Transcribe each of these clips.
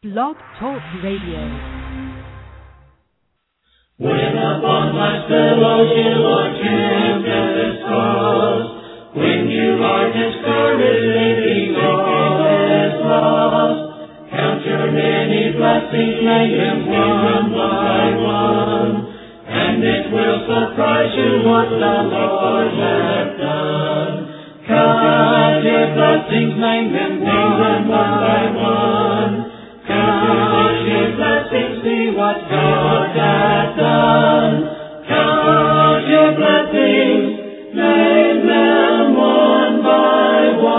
Blog Talk Radio. When upon my fellows you are tempest tossed, when you are discouraged, thinking all is lost, count your many blessings, name them one by one, and it will surprise you what the Lord hath done. Count your blessings, name them one by one. Count your blessings, see what God hath done. Count your blessings, name them one by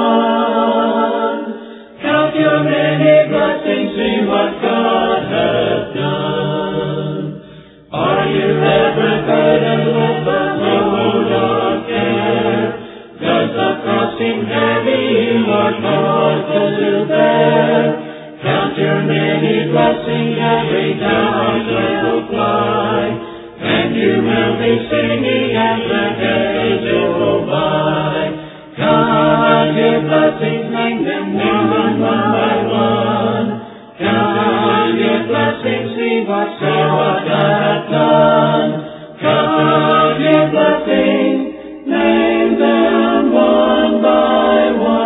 one. Count your many blessings, see what God hath done. Are you ever burdened with the load of care? Does the cross seem heavy or hard to bear? Count your many blessings, every doubt will fly, and you will be singing as the days go by. Count your blessings, name them one by one. Count your blessings, see what God hath done. Count your blessings, name them one by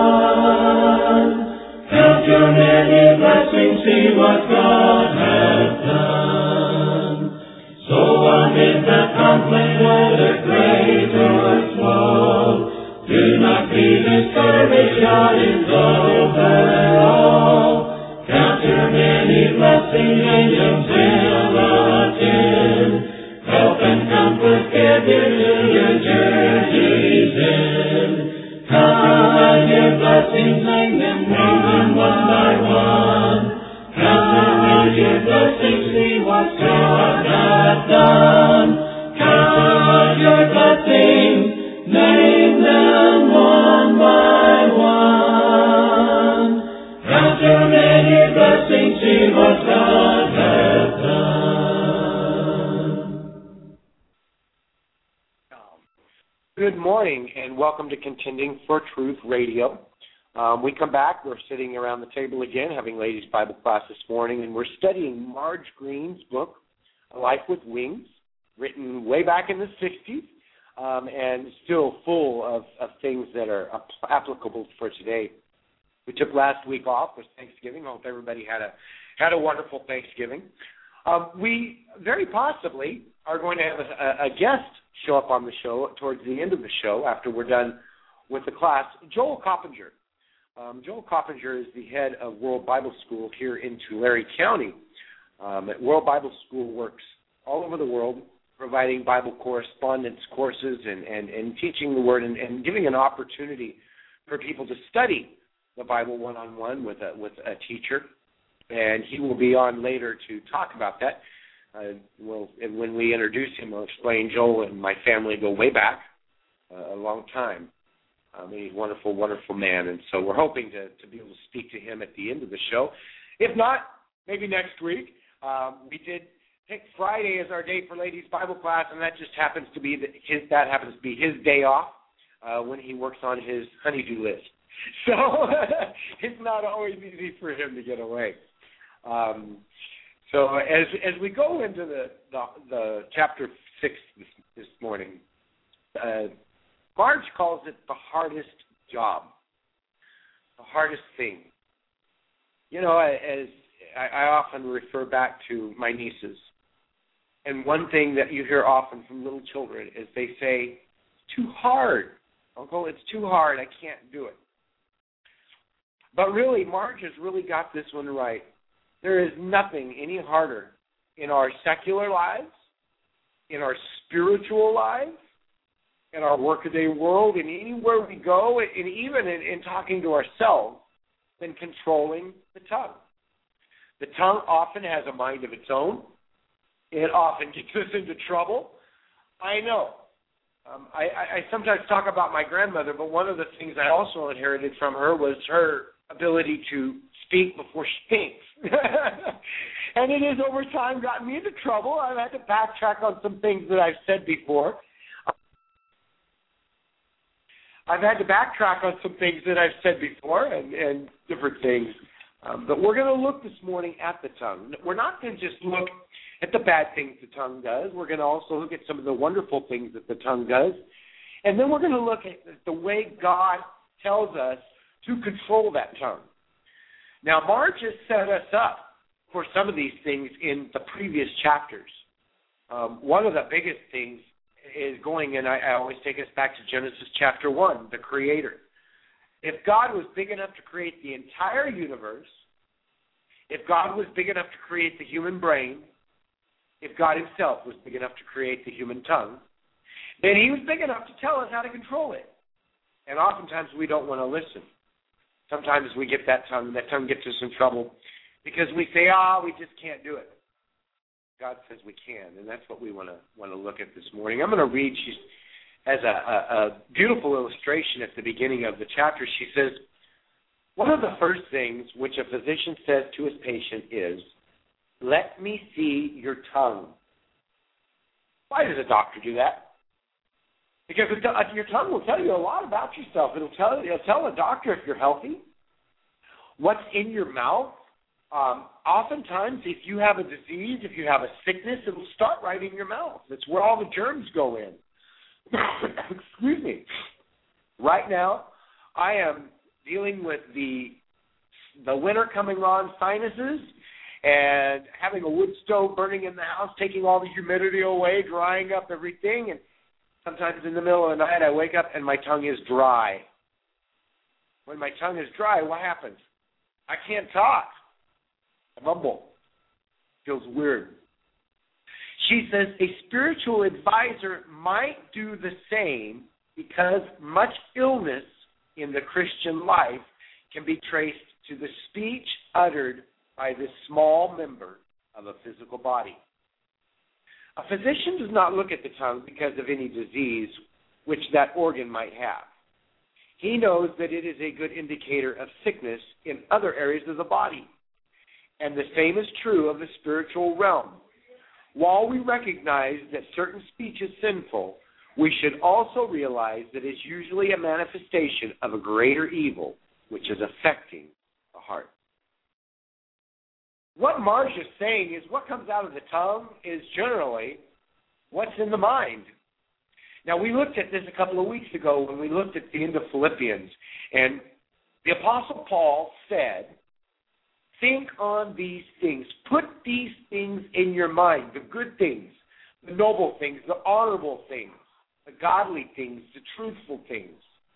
one. Count your many blessings, see what God hath done. So amid the conflict, whether great or small, do not be discouraged, God is over all. Count your many blessings, angels will attend, help and comfort give you to your journey's end. Count your blessings, name them one by one. Count your blessings, see what God hath done. Count your blessings, name them one by one. Count your many blessings, see what God hath done. Good morning and welcome to Contending for Truth Radio. We come back, we're sitting around the table again, having ladies' Bible class this morning, and we're studying Marge Green's book, A Life with Wings, written way back in the 60s, and still full of things that are applicable for today. We took last week off with Thanksgiving. I hope everybody had a wonderful Thanksgiving. We very possibly are going to have a guest show up on the show towards the end of the show after we're done with the class, Joel Coppinger. Joel Coppinger is the head of World Bible School here in Tulare County. World Bible School works all over the world, providing Bible correspondence courses and teaching the Word and giving an opportunity for people to study the Bible one-on-one with a teacher. And he will be on later to talk about that. When we introduce him, I'll explain Joel and my family go way back a long time. He's a wonderful, wonderful man, and so we're hoping to be able to speak to him at the end of the show. If not, maybe next week. We did pick Friday as our day for ladies' Bible class, and that just happens to be his day off when he works on his honey-do list. So it's not always easy for him to get away. So as we go into the chapter 6 this morning, Marge calls it the hardest job, the hardest thing. You know, as I often refer back to my nieces, and one thing that you hear often from little children is they say, "It's too hard, Uncle, it's too hard, I can't do it." But really, Marge has really got this one right. There is nothing any harder in our secular lives, in our spiritual lives, in our workaday world, and anywhere we go, and even in talking to ourselves, than controlling the tongue. The tongue often has a mind of its own. It often gets us into trouble. I know. I sometimes talk about my grandmother, but one of the things I also inherited from her was her ability to speak before she thinks. And it has over time gotten me into trouble. I've had to backtrack on some things that I've said before. and different things. But we're going to look this morning at the tongue. We're not going to just look at the bad things the tongue does. We're going to also look at some of the wonderful things that the tongue does. And then we're going to look at the way God tells us to control that tongue. Now, Marge has set us up for some of these things in the previous chapters. One of the biggest things is going, and I always take us back to Genesis chapter 1, the Creator. If God was big enough to create the entire universe, if God was big enough to create the human brain, if God himself was big enough to create the human tongue, then he was big enough to tell us how to control it. And oftentimes we don't want to listen. Sometimes we get that tongue gets us in trouble because we say, we just can't do it. God says we can, and that's what we want to look at this morning. I'm going to read, she has a beautiful illustration at the beginning of the chapter. She says, one of the first things which a physician says to his patient is, let me see your tongue. Why does a doctor do that? Because your tongue will tell you a lot about yourself. It'll tell a doctor if you're healthy. What's in your mouth? Oftentimes, if you have a disease, if you have a sickness, it'll start right in your mouth. That's where all the germs go in. Excuse me. Right now, I am dealing with the winter coming on, sinuses, and having a wood stove burning in the house, taking all the humidity away, drying up everything, and sometimes in the middle of the night I wake up and my tongue is dry. When my tongue is dry, what happens? I can't talk. I mumble. Feels weird. She says a spiritual advisor might do the same because much illness in the Christian life can be traced to the speech uttered by this small member of a physical body. A physician does not look at the tongue because of any disease which that organ might have. He knows that it is a good indicator of sickness in other areas of the body. And the same is true of the spiritual realm. While we recognize that certain speech is sinful, we should also realize that it's usually a manifestation of a greater evil, which is affecting the heart. What Marge is saying is what comes out of the tongue is generally what's in the mind. Now, we looked at this a couple of weeks ago when we looked at the end of Philippians, and the Apostle Paul said, think on these things. Put these things in your mind, the good things, the noble things, the honorable things, the godly things, the truthful things.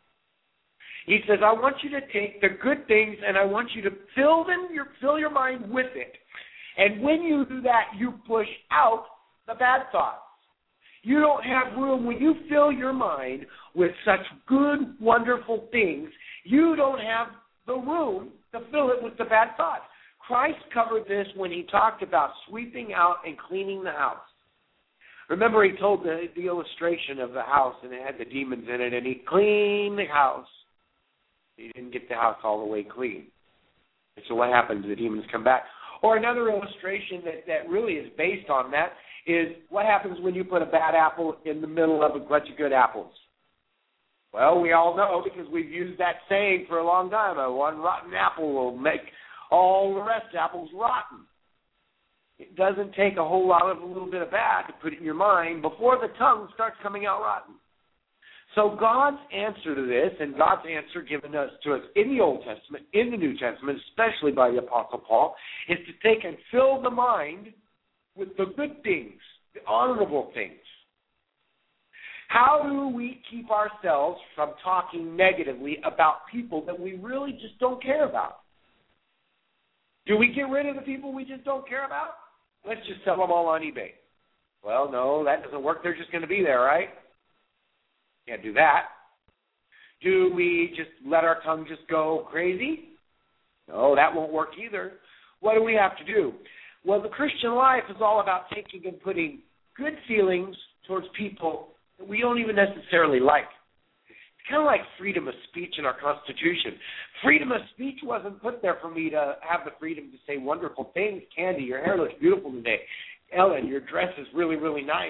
He says, I want you to take the good things and I want you to fill your mind with it. And when you do that, you push out the bad thoughts. You don't have room. When you fill your mind with such good, wonderful things, you don't have the room to fill it with the bad thoughts. Christ covered this when he talked about sweeping out and cleaning the house. Remember, he told the illustration of the house, and it had the demons in it, and he cleaned the house. He didn't get the house all the way clean. And so what happens? The demons come back. Or another illustration that really is based on that is what happens when you put a bad apple in the middle of a bunch of good apples. Well, we all know because we've used that saying for a long time, one rotten apple will make all the rest of apples rotten. It doesn't take a whole lot of a little bit of bad to put it in your mind before the tongue starts coming out rotten. So God's answer to this, and God's answer given to us in the Old Testament, in the New Testament, especially by the Apostle Paul, is to take and fill the mind with the good things, the honorable things. How do we keep ourselves from talking negatively about people that we really just don't care about? Do we get rid of the people we just don't care about? Let's just sell them all on eBay. Well, no, that doesn't work. They're just going to be there, right? Can't do that. Do we just let our tongue just go crazy? No, that won't work either. What do we have to do? Well, the Christian life is all about taking and putting good feelings towards people that we don't even necessarily like. It's kind of like freedom of speech in our Constitution. Freedom of speech wasn't put there for me to have the freedom to say wonderful things. Candy, your hair looks beautiful today. Ellen, your dress is really, really nice.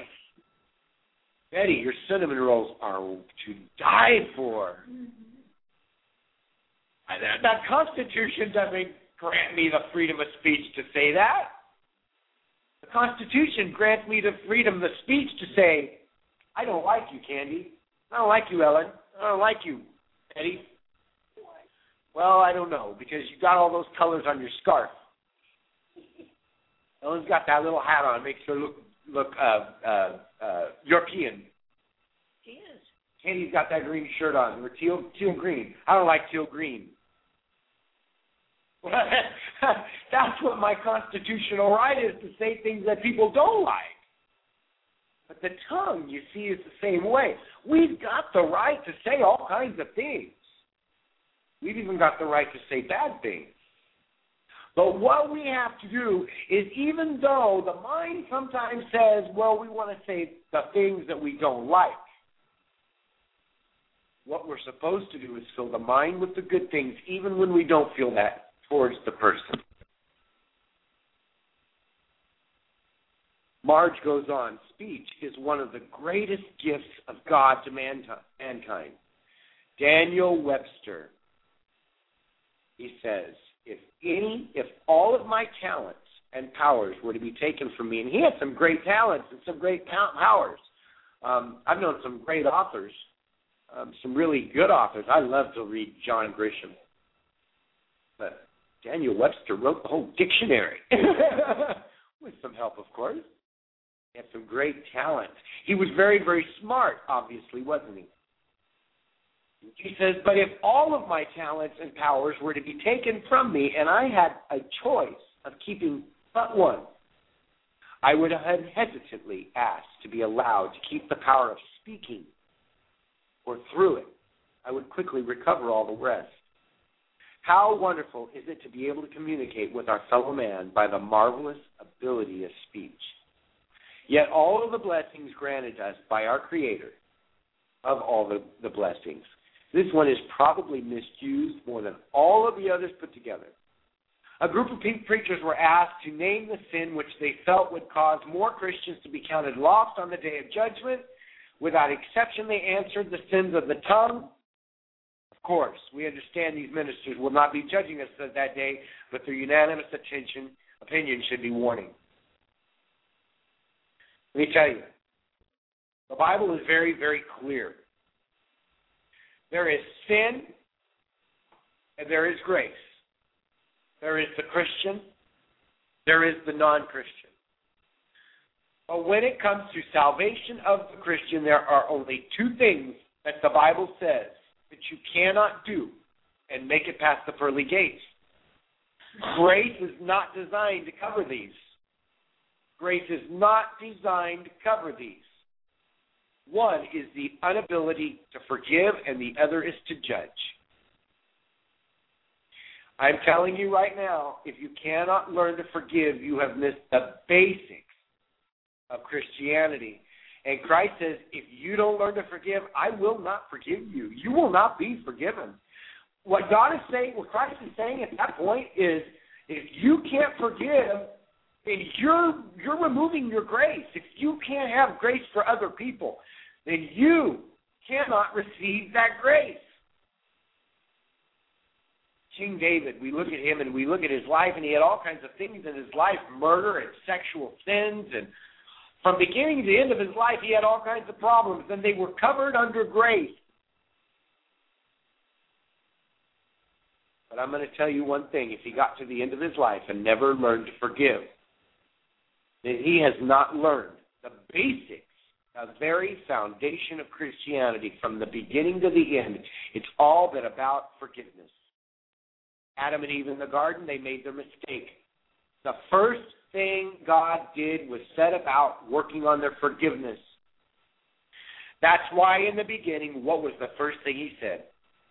Betty, your cinnamon rolls are to die for. Mm-hmm. That Constitution doesn't grant me the freedom of speech to say that. The Constitution grants me the freedom of speech to say, I don't like you, Candy. I don't like you, Ellen. I don't like you, Eddie. Well, I don't know, because you got all those colors on your scarf. Ellen's got that little hat on, makes her look European. She is. Candy's got that green shirt on, or teal green. I don't like teal green. That's what my constitutional right is, to say things that people don't like. But the tongue, you see, is the same way. We've got the right to say all kinds of things. We've even got the right to say bad things. But what we have to do is, even though the mind sometimes says, well, we want to say the things that we don't like, what we're supposed to do is fill the mind with the good things, even when we don't feel that towards the person. Marge goes on, speech is one of the greatest gifts of God to mankind. Daniel Webster, he says, if all of my talents and powers were to be taken from me, and he had some great talents and some great powers. I've known some great authors, some really good authors. I love to read John Grisham. But Daniel Webster wrote the whole dictionary, with some help, of course. He had some great talent. He was very, very smart, obviously, wasn't he? He says, but if all of my talents and powers were to be taken from me and I had a choice of keeping but one, I would have hesitantly asked to be allowed to keep the power of speaking, for through it I would quickly recover all the rest. How wonderful is it to be able to communicate with our fellow man by the marvelous ability of speech. Yet all of the blessings granted us by our Creator, of all the blessings, this one is probably misused more than all of the others put together. A group of preachers were asked to name the sin which they felt would cause more Christians to be counted lost on the day of judgment. Without exception, they answered the sins of the tongue. Of course, we understand these ministers will not be judging us that day, but their unanimous opinion should be warning. Let me tell you, the Bible is very, very clear. There is sin and there is grace. There is the Christian, there is the non-Christian. But when it comes to salvation of the Christian, there are only two things that the Bible says that you cannot do and make it past the pearly gates. Grace is not designed to cover these. Grace is not designed to cover these. One is the inability to forgive, and the other is to judge. I'm telling you right now, if you cannot learn to forgive, you have missed the basics of Christianity. And Christ says, if you don't learn to forgive, I will not forgive you. You will not be forgiven. What God is saying, what Christ is saying at that point is, if you can't forgive, then you're removing your grace. If you can't have grace for other people, then you cannot receive that grace. King David, we look at him and we look at his life, and he had all kinds of things in his life, murder and sexual sins, and from beginning to the end of his life, he had all kinds of problems, and they were covered under grace. But I'm going to tell you one thing. If he got to the end of his life and never learned to forgive, then he has not learned the basics, the very foundation of Christianity from the beginning to the end. It's all been about forgiveness. Adam and Eve in the garden, they made their mistake. The first thing God did was set about working on their forgiveness. That's why in the beginning, what was the first thing he said?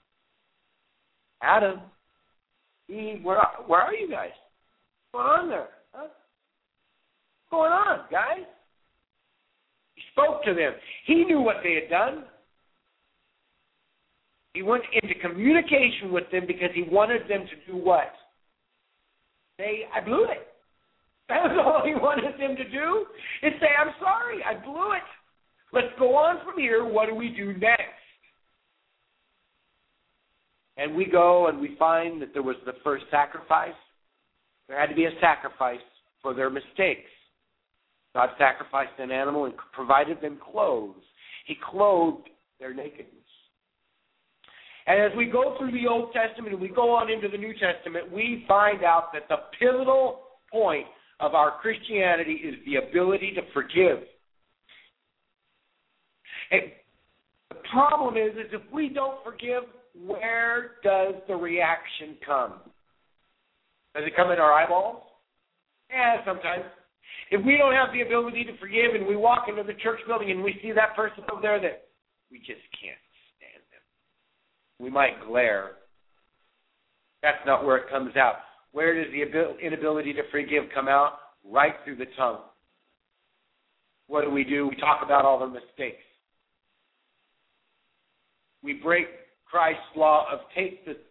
Adam, Eve, where are you guys? What's going on there? Huh? What's going on, guys? He spoke to them. He knew what they had done. He went into communication with them because he wanted them to do what? Say, I blew it. That was all he wanted them to do, is say, I'm sorry, I blew it. Let's go on from here. What do we do next? And we go and we find that there was the first sacrifice. There had to be a sacrifice for their mistakes. God sacrificed an animal and provided them clothes. He clothed their nakedness. And as we go through the Old Testament and we go on into the New Testament, we find out that the pivotal point of our Christianity is the ability to forgive. And the problem is if we don't forgive, where does the reaction come? Does it come in our eyeballs? Yeah, sometimes. If we don't have the ability to forgive and we walk into the church building and we see that person over there that we just can't stand them, we might glare. That's not where it comes out. Where does the inability to forgive come out? Right through the tongue. What do? We talk about all the mistakes. We break Christ's law of take the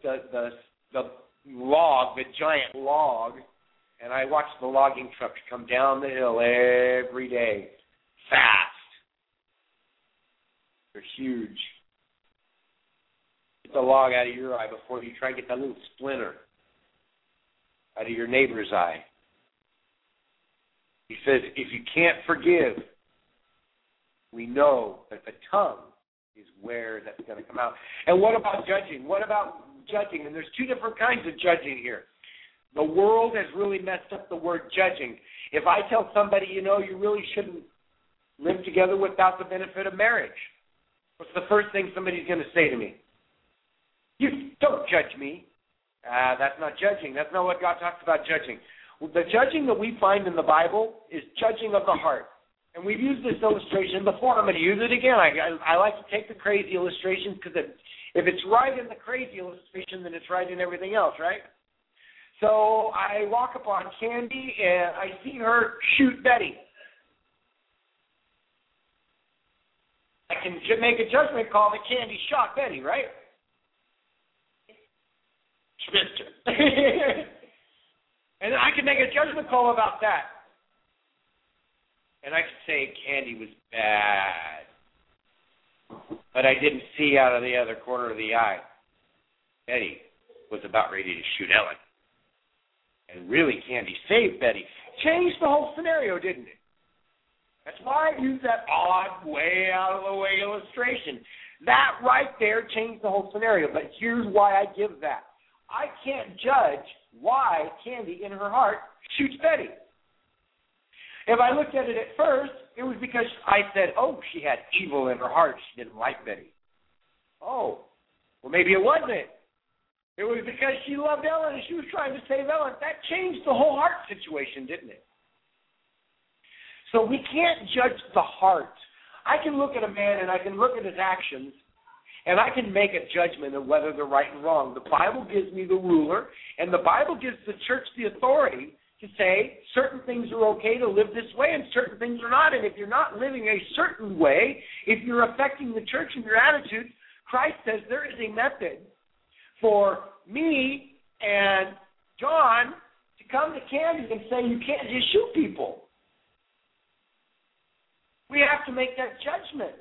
log, the giant log, and I watch the logging trucks come down the hill every day, fast. They're huge. Get the log out of your eye before you try to get that little splinter out of your neighbor's eye. He says, if you can't forgive, we know that the tongue is where that's going to come out. And what about judging? What about judging? And there's two different kinds of judging here. The world has really messed up the word judging. If I tell somebody, you really shouldn't live together without the benefit of marriage, what's the first thing somebody's going to say to me? You don't judge me. That's not judging. That's not what God talks about judging. The judging that we find in the Bible is judging of the heart. And we've used this illustration before. I'm going to use it again. I like to take the crazy illustrations because if it's right in the crazy illustration, then it's right in everything else, right? So I walk upon Candy, and I see her shoot Betty. I can make a judgment call that Candy shot Betty, right? She missed her. And I can make a judgment call about that. And I could say Candy was bad. But I didn't see out of the other corner of the eye. Betty was about ready to shoot Ellen. And really, Candy saved Betty. Changed the whole scenario, didn't it? That's why I use that odd, way out of the way illustration. That right there changed the whole scenario. But here's why I give that. I can't judge why Candy, in her heart, shoots Betty. If I looked at it at first, it was because I said, she had evil in her heart. She didn't like Betty. Well, maybe it wasn't. It was because she loved Ellen and she was trying to save Ellen. That changed the whole heart situation, didn't it? So we can't judge the heart. I can look at a man and I can look at his actions and I can make a judgment of whether they're right and wrong. The Bible gives me the ruler, and the Bible gives the church the authority to say certain things are okay to live this way and certain things are not. And if you're not living a certain way, if you're affecting the church in your attitude, Christ says there is a method for me and John to come to Candy and say you can't just shoot people. We have to make that judgment.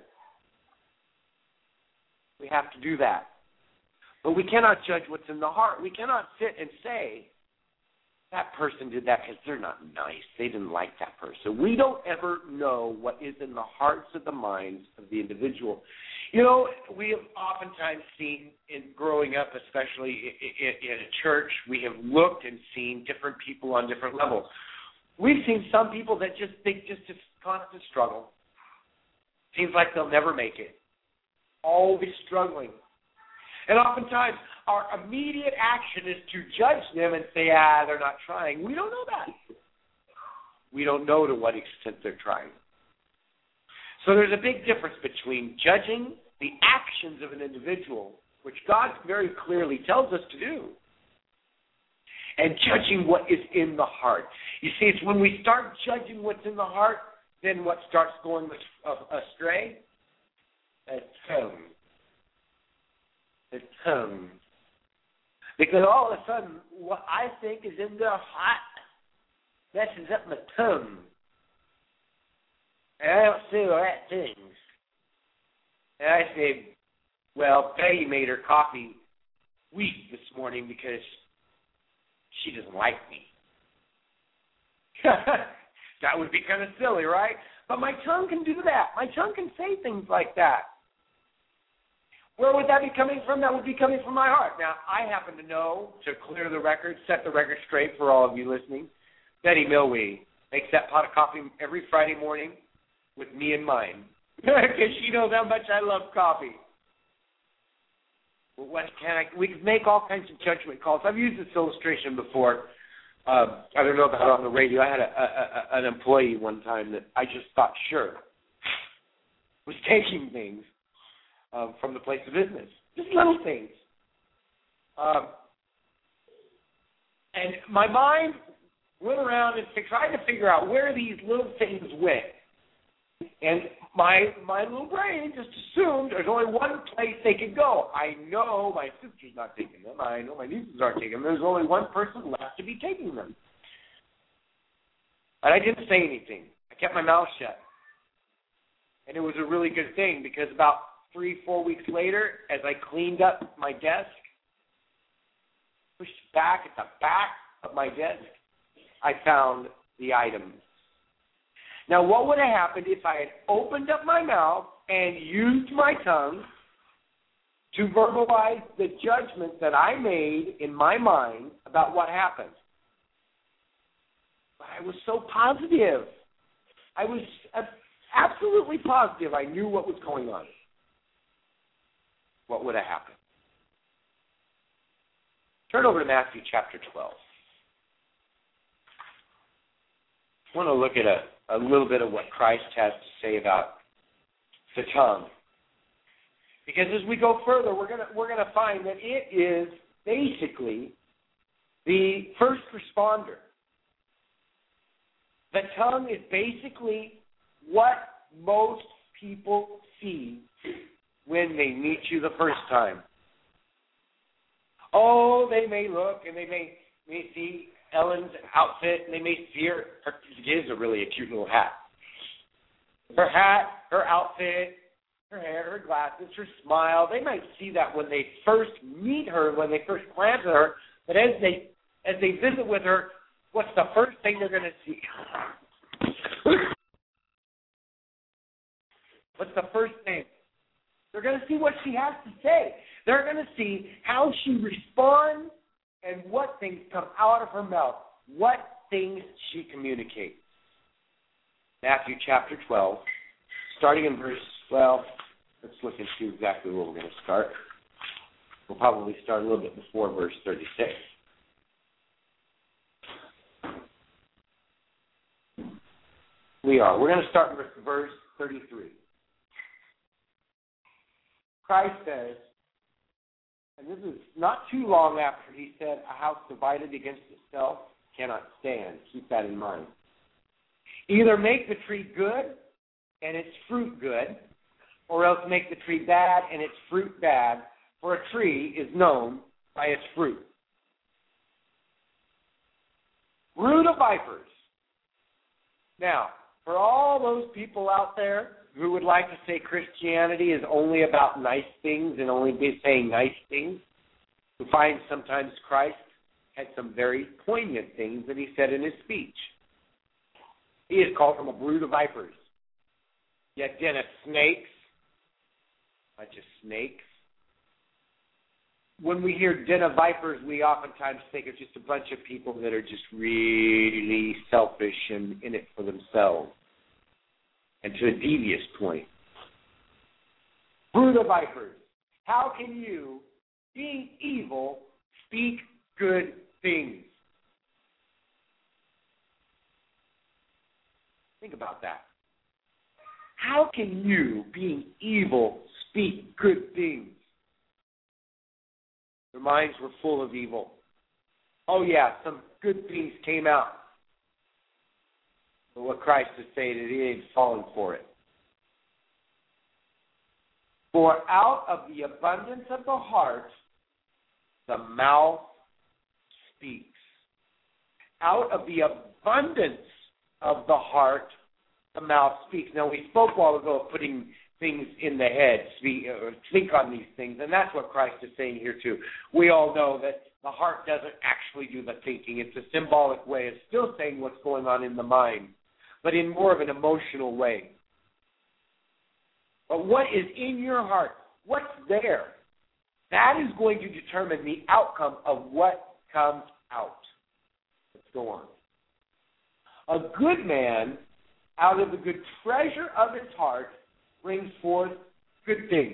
We have to do that. But we cannot judge what's in the heart. We cannot sit and say, that person did that because they're not nice. They didn't like that person. We don't ever know what is in the hearts of the minds of the individual. We have oftentimes seen, in growing up, especially in a church, we have looked and seen different people on different levels. We've seen some people that just think just a constant struggle. Seems like they'll never make it. Always struggling. And oftentimes, our immediate action is to judge them and say, they're not trying. We don't know that. We don't know to what extent they're trying. So there's a big difference between judging the actions of an individual, which God very clearly tells us to do, and judging what is in the heart. You see, it's when we start judging what's in the heart, then what starts going astray? The tongue. The tongue. Because all of a sudden, what I think is in their heart messes up my tongue. And I don't say the right things. And I say, Betty made her coffee weak this morning because she doesn't like me. That would be kind of silly, right? But my tongue can do that. My tongue can say things like that. Where would that be coming from? That would be coming from my heart. Now, I happen to know, to clear the record, set the record straight for all of you listening, Betty Milwee makes that pot of coffee every Friday morning with me in mind. Because she knows how much I love coffee. Well, we can make all kinds of judgment calls. I've used this illustration before. I don't know about it on the radio. I had an employee one time that I just thought sure was taking things from the place of business. Just little things. And my mind went around and tried to figure out where these little things went. And my little brain just assumed there's only one place they could go. I know my sister's not taking them. I know my nieces aren't taking them. There's only one person left to be taking them. And I didn't say anything. I kept my mouth shut. And it was a really good thing because about 3-4 weeks later, as I cleaned up my desk, pushed back at the back of my desk, I found the items. Now, what would have happened if I had opened up my mouth and used my tongue to verbalize the judgment that I made in my mind about what happened? But I was so positive. I was absolutely positive I knew what was going on. What would have happened? Turn over to Matthew chapter 12. I want to look at a little bit of what Christ has to say about the tongue. Because as we go further, we're gonna find that it is basically the first responder. The tongue is basically what most people see when they meet you the first time. Oh, they may look and they may see Ellen's outfit, and they may see her. It is really a cute little hat. Her hat, her outfit, her hair, her glasses, her smile. They might see that when they first meet her, when they first glance at her. But as they visit with her, what's the first thing they're going to see? What's the first thing? They're going to see what she has to say. They're going to see how she responds and what things come out of her mouth, what things she communicates. Matthew chapter 12, starting in verse, well, let's look and see exactly where we're going to start. We'll probably start a little bit before verse 36. We're going to start with verse 33. Christ says, and this is not too long after he said, a house divided against itself cannot stand. Keep that in mind. Either make the tree good and its fruit good, or else make the tree bad and its fruit bad, for a tree is known by its fruit. Brood of vipers. Now, for all those people out there who would like to say Christianity is only about nice things and only be saying nice things, who find sometimes Christ had some very poignant things that he said in his speech. He is called them a brood of vipers. Yet den of snakes, bunch of snakes. When we hear den of vipers, we oftentimes think of just a bunch of people that are just really selfish and in it for themselves, and to a devious point. Brood of vipers, how can you, being evil, speak good things? Think about that. How can you, being evil, speak good things? Their minds were full of evil. Oh yeah, some good things came out. But what Christ is saying is he ain't falling for it. For out of the abundance of the heart, the mouth speaks. Out of the abundance of the heart, the mouth speaks. Now, we spoke a while ago of putting things in the head, think on these things, and that's what Christ is saying here too. We all know that The heart doesn't actually do the thinking. It's a symbolic way. It's still saying what's going on in the mind, but in more of an emotional way. But what is in your heart, what's there, that is going to determine the outcome of what comes out. Let's go on. A good man, out of the good treasure of his heart, brings forth good things.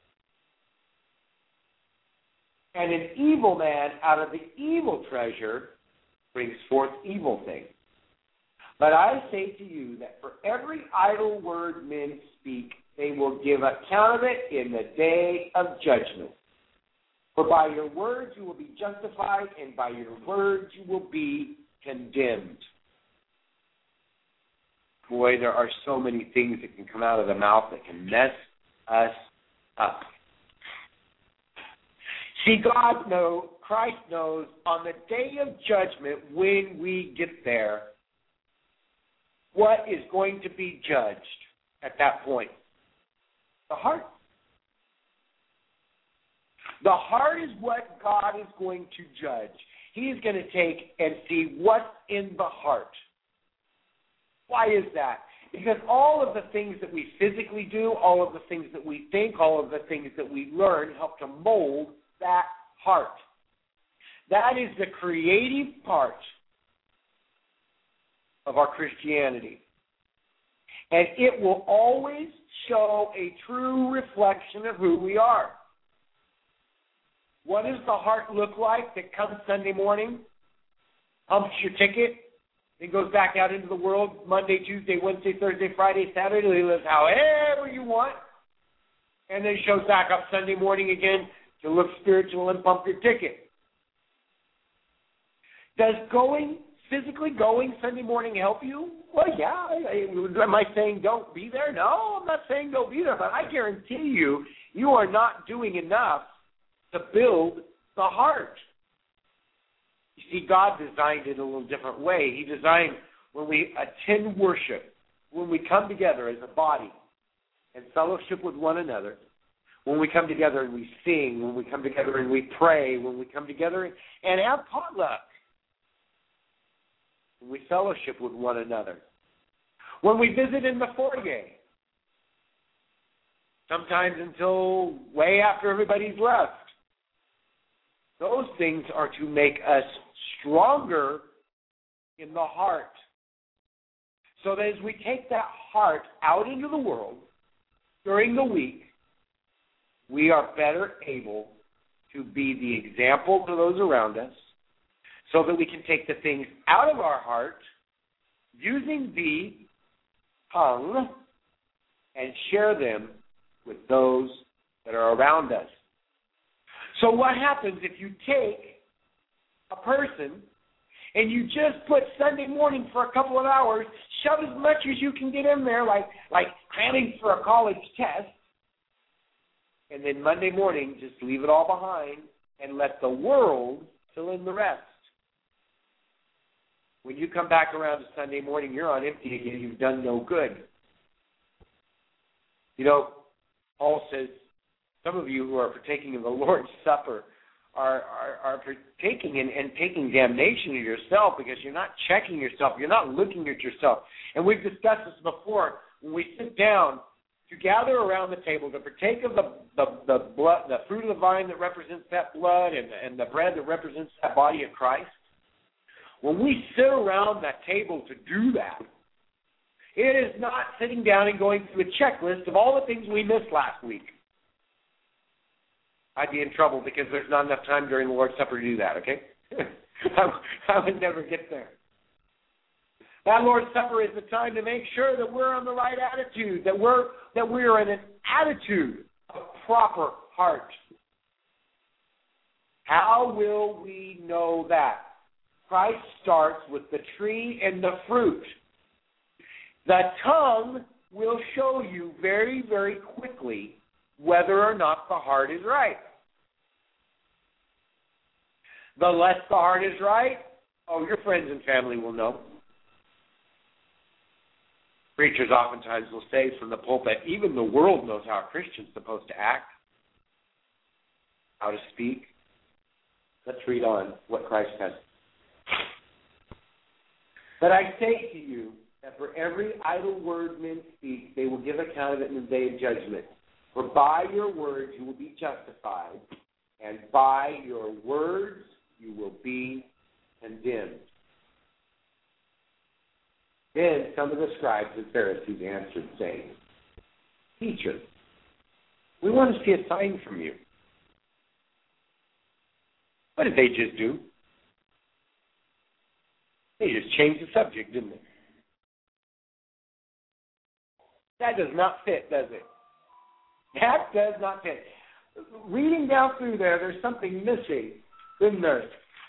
And an evil man, out of the evil treasure, brings forth evil things. But I say to you that for every idle word men speak, they will give account of it in the day of judgment. For by your words you will be justified, and by your words you will be condemned. Boy, there are so many things that can come out of the mouth that can mess us up. See, Christ knows on the day of judgment, when we get there, what is going to be judged at that point? The heart. The heart is what God is going to judge. He's going to take and see what's in the heart. Why is that? Because all of the things that we physically do, all of the things that we think, all of the things that we learn help to mold that heart. That is the creative part of our Christianity. And it will always show a true reflection of who we are. What does the heart look like that comes Sunday morning, humps your ticket, and goes back out into the world Monday, Tuesday, Wednesday, Thursday, Friday, Saturday, lives however you want, and then shows back up Sunday morning again to look spiritual and pump your ticket? Does physically going Sunday morning help you? Well, yeah. Am I saying don't be there? No, I'm not saying don't be there, but I guarantee you, you are not doing enough to build the heart. You see, God designed it a little different way. He designed when we attend worship, when we come together as a body and fellowship with one another, when we come together and we sing, when we come together and we pray, when we come together and have potluck, when we fellowship with one another, when we visit in the foyer, sometimes until way after everybody's left. Those things are to make us stronger in the heart. So that as we take that heart out into the world during the week, we are better able to be the example to those around us, so that we can take the things out of our heart using the tongue and share them with those that are around us. So what happens if you take a person and you just put Sunday morning for a couple of hours, shove as much as you can get in there, like cramming for a college test, and then Monday morning just leave it all behind and let the world fill in the rest? When you come back around to Sunday morning, you're on empty again. You've done no good. You know, Paul says, some of you who are partaking of the Lord's Supper are partaking and taking damnation of yourself because you're not checking yourself. You're not looking at yourself. And we've discussed this before. When we sit down to gather around the table to partake of the blood, the fruit of the vine that represents that blood, and the bread that represents that body of Christ, when we sit around that table to do that, it is not sitting down and going through a checklist of all the things we missed last week. I'd be in trouble because there's not enough time during the Lord's Supper to do that, okay? I would never get there. That Lord's Supper is the time to make sure that we're on the right attitude, that we're in an attitude of proper heart. How will we know that? Christ starts with the tree and the fruit. The tongue will show you very, very quickly whether or not the heart is right. The less the heart is right, your friends and family will know. Preachers oftentimes will say from the pulpit, even the world knows how a Christian's supposed to act, how to speak. Let's read on what Christ says. But I say to you that for every idle word men speak, they will give account of it in the day of judgment. For by your words you will be justified, and by your words you will be condemned. Then some of the scribes and Pharisees answered, saying, Teacher, we want to see a sign from you. What did they just do? They just changed the subject, didn't they? That does not fit, does it? That does not fit. Reading down through there's something missing, isn't there?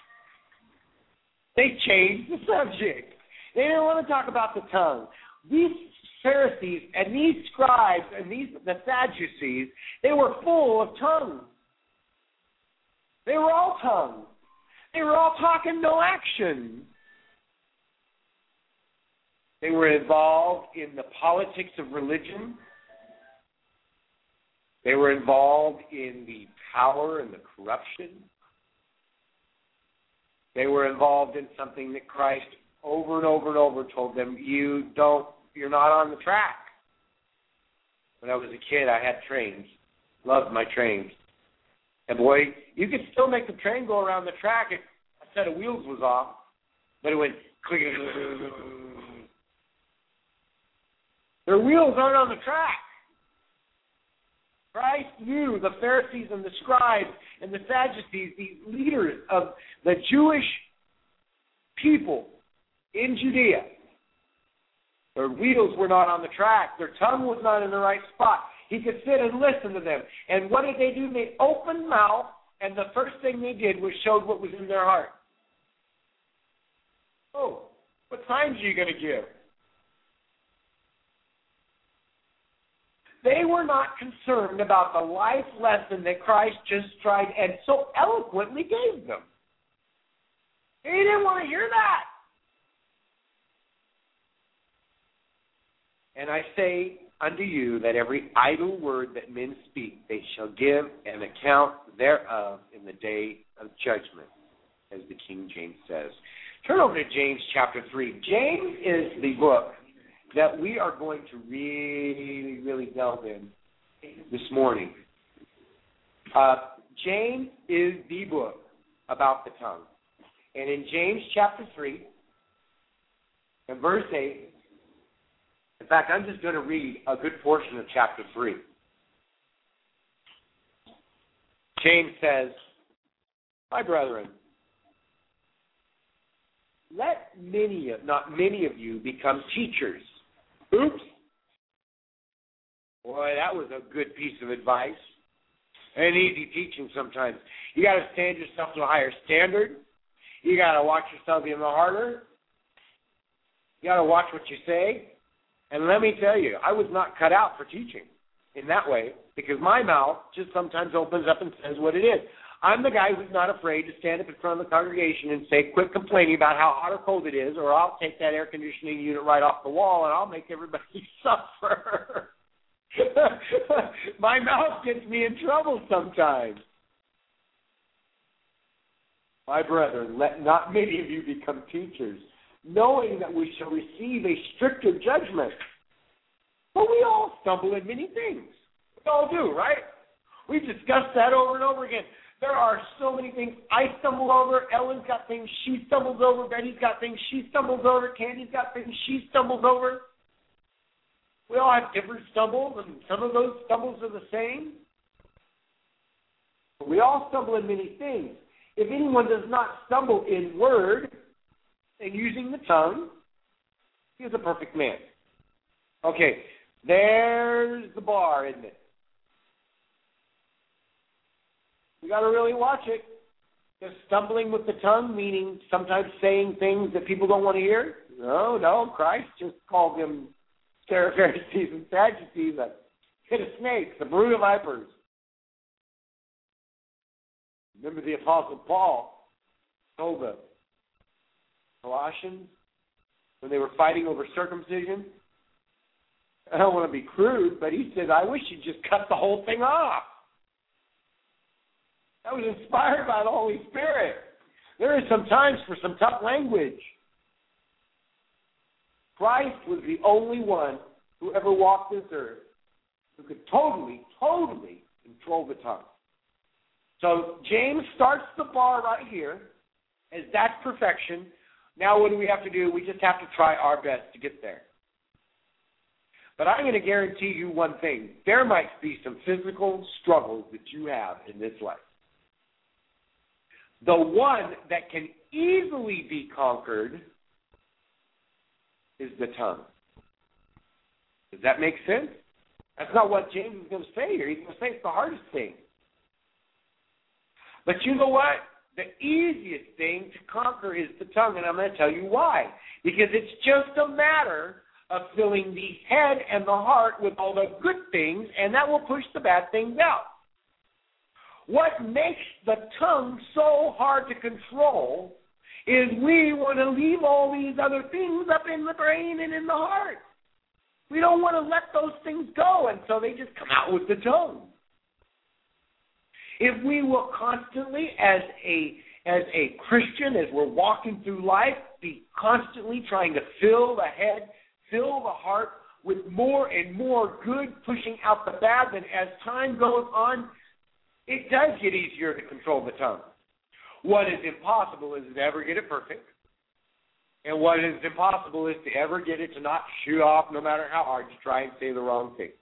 They changed the subject. They didn't want to talk about the tongue. These Pharisees and these scribes and the Sadducees, they were full of tongues. They were all tongues. They were all talking, no action. They were involved in the politics of religion. They were involved in the power and the corruption. They were involved in something that Christ over and over and over told them, you're not on the track. When I was a kid, I had trains. Loved my trains. And boy, you could still make the train go around the track if a set of wheels was off, but it went click. Their wheels aren't on the track. Christ knew the Pharisees and the scribes and the Sadducees, these leaders of the Jewish people in Judea. Their wheels were not on the track. Their tongue was not in the right spot. He could sit and listen to them. And what did they do? They opened mouth, and the first thing they did was showed what was in their heart. Oh, what signs are you going to give? They were not concerned about the life lesson that Christ just tried and so eloquently gave them. They didn't want to hear that. And I say unto you that every idle word that men speak, they shall give an account thereof in the day of judgment, as the King James says. Turn over to James chapter 3. James is the book that we are going to really, really delve in this morning. James is the book about the tongue. And in James chapter 3, and verse 8, in fact, I'm just going to read a good portion of chapter 3. James says, My brethren, let not many of you become teachers. Oops. Boy, that was a good piece of advice. And easy teaching sometimes. You got to stand yourself to a higher standard. You got to watch yourself even harder. You got to watch what you say. And let me tell you, I was not cut out for teaching in that way because my mouth just sometimes opens up and says what it is. I'm the guy who's not afraid to stand up in front of the congregation and say, quit complaining about how hot or cold it is, or I'll take that air conditioning unit right off the wall and I'll make everybody suffer. My mouth gets me in trouble sometimes. My brethren, let not many of you become teachers, knowing that we shall receive a stricter judgment. But we all stumble in many things. We all do, right? We've discussed that over and over again. There are so many things I stumble over. Ellen's got things she stumbles over. Betty's got things she stumbles over. Candy's got things she stumbles over. We all have different stumbles, and some of those stumbles are the same. But we all stumble in many things. If anyone does not stumble in word and using the tongue, he is a perfect man. Okay, there's the bar, isn't it? We got to really watch it. Just stumbling with the tongue, meaning sometimes saying things that people don't want to hear. No, Christ just called them Pharisees and Sadducees a pit of snakes, a brood of vipers. Remember the Apostle Paul told the Colossians when they were fighting over circumcision? I don't want to be crude, but he said, I wish you'd just cut the whole thing off. That was inspired by the Holy Spirit. There is some times for some tough language. Christ was the only one who ever walked this earth who could totally control the tongue. So James starts the bar right here, as that's perfection. Now what do we have to do? We just have to try our best to get there. But I'm going to guarantee you one thing. There might be some physical struggles that you have in this life. The one that can easily be conquered is the tongue. Does that make sense? That's not what James is going to say here. He's going to say it's the hardest thing. But you know what? The easiest thing to conquer is the tongue, and I'm going to tell you why. Because it's just a matter of filling the head and the heart with all the good things, and that will push the bad things out. What makes the tongue so hard to control is we want to leave all these other things up in the brain and in the heart. We don't want to let those things go, and so they just come out with the tongue. If we will constantly, as a Christian, as we're walking through life, be constantly trying to fill the head, fill the heart with more and more good, pushing out the bad, then as time goes on, it does get easier to control the tongue. What is impossible is to ever get it perfect. And what is impossible is to ever get it to not shoot off no matter how hard you try and say the wrong thing.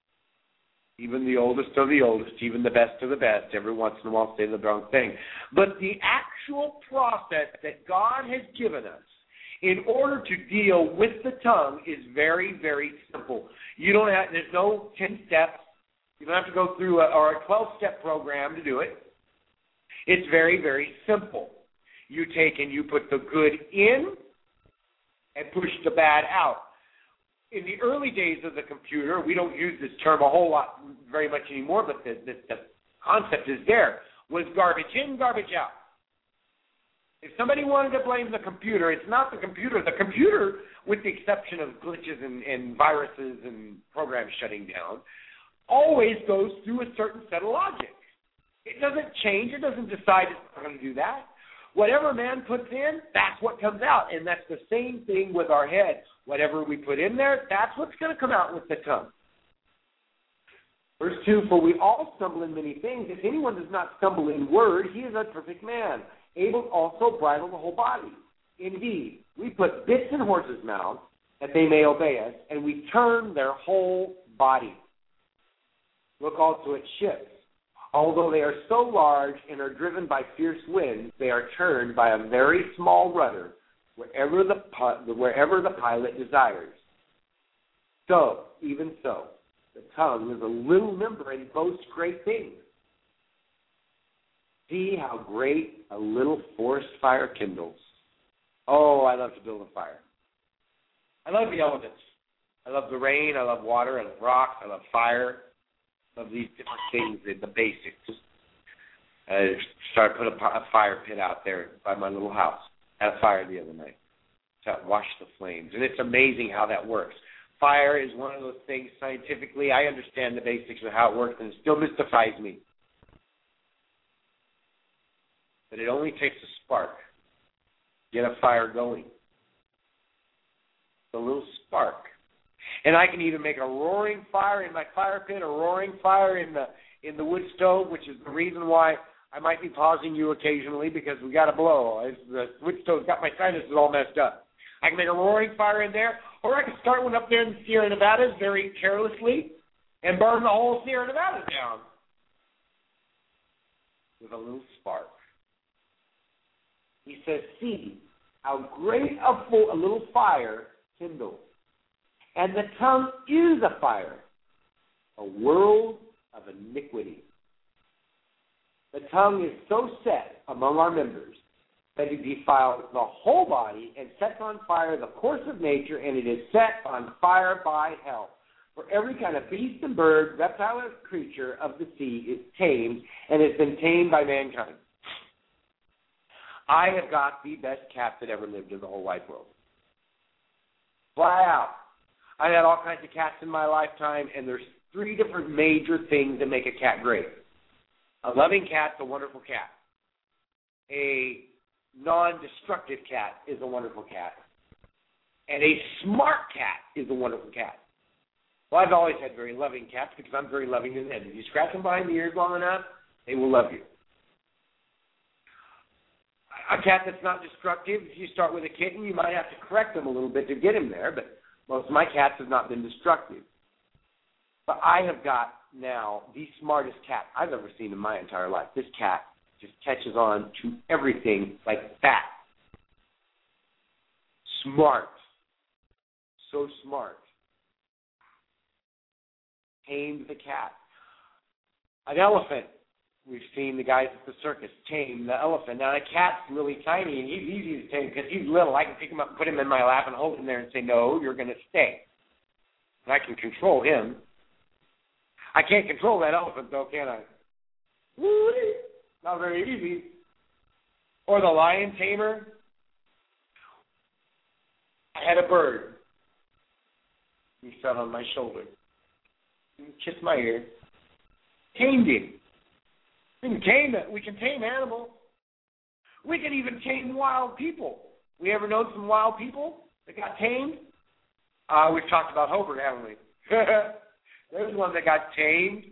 Even the oldest of the oldest, even the best of the best, every once in a while say the wrong thing. But the actual process that God has given us in order to deal with the tongue is very, very simple. There's no 10 steps. You don't have to go through a 12-step program to do it. It's very, very simple. You take and you put the good in and push the bad out. In the early days of the computer, we don't use this term a whole lot, very much anymore, but the concept is there, was garbage in, garbage out. If somebody wanted to blame the computer, it's not the computer. The computer, with the exception of glitches and viruses and programs shutting down, always goes through a certain set of logic. It doesn't change. It doesn't decide it's not going to do that. Whatever man puts in, that's what comes out. And that's the same thing with our head. Whatever we put in there, that's what's going to come out with the tongue. Verse 2, for we all stumble in many things. If anyone does not stumble in word, he is a perfect man, able also bridle the whole body. Indeed, we put bits in horses' mouths that they may obey us, and we turn their whole body. Look also at ships. Although they are so large and are driven by fierce winds, they are turned by a very small rudder wherever the pilot desires. So, even so, the tongue is a little member and boasts great things. See how great a little forest fire kindles. Oh, I love to build a fire. I love the elements. I love the rain. I love water. I love rocks. I love fire. Of these different things, the basics. I started putting a fire pit out there by my little house. Had a fire the other night to watch the flames. And it's amazing how that works. Fire is one of those things scientifically. I understand the basics of how it works, and it still mystifies me. But it only takes a spark to get a fire going. A little spark. And I can either make a roaring fire in my fire pit, a roaring fire in the wood stove, which is the reason why I might be pausing you occasionally because we got to blow. The wood stove's got my sinuses all messed up. I can make a roaring fire in there, or I can start one up there in the Sierra Nevadas very carelessly and burn the whole Sierra Nevada down with a little spark. He says, see how great a little fire kindles. And the tongue is a fire, a world of iniquity. The tongue is so set among our members that it defiles the whole body and sets on fire the course of nature, and it is set on fire by hell. For every kind of beast and bird, reptile and creature of the sea is tamed and has been tamed by mankind. I have got the best cat that ever lived in the whole wide world. Fly out. I've had all kinds of cats in my lifetime, and there's 3 different major things that make a cat great. A loving cat's a wonderful cat. A non-destructive cat is a wonderful cat. And a smart cat is a wonderful cat. Well, I've always had very loving cats because I'm very loving to them. If you scratch them behind the ears long enough, they will love you. A cat that's not destructive, if you start with a kitten, you might have to correct them a little bit to get him there, but most of my cats have not been destructive. But I have got now the smartest cat I've ever seen in my entire life. This cat just catches on to everything like that. Smart. So smart. Tamed the cat. An elephant. We've seen the guys at the circus tame the elephant. Now, the cat's really tiny, and he's easy to tame because he's little. I can pick him up and put him in my lap and hold him there and say, no, you're going to stay. And I can control him. I can't control that elephant, though, can I? Not very easy. Or the lion tamer. I had a bird. He sat on my shoulder. He kissed my ear. Tamed him. We can tame it. We can tame animals. We can even tame wild people. We ever known some wild people that got tamed? We've talked about Hobart, haven't we? There's one that got tamed.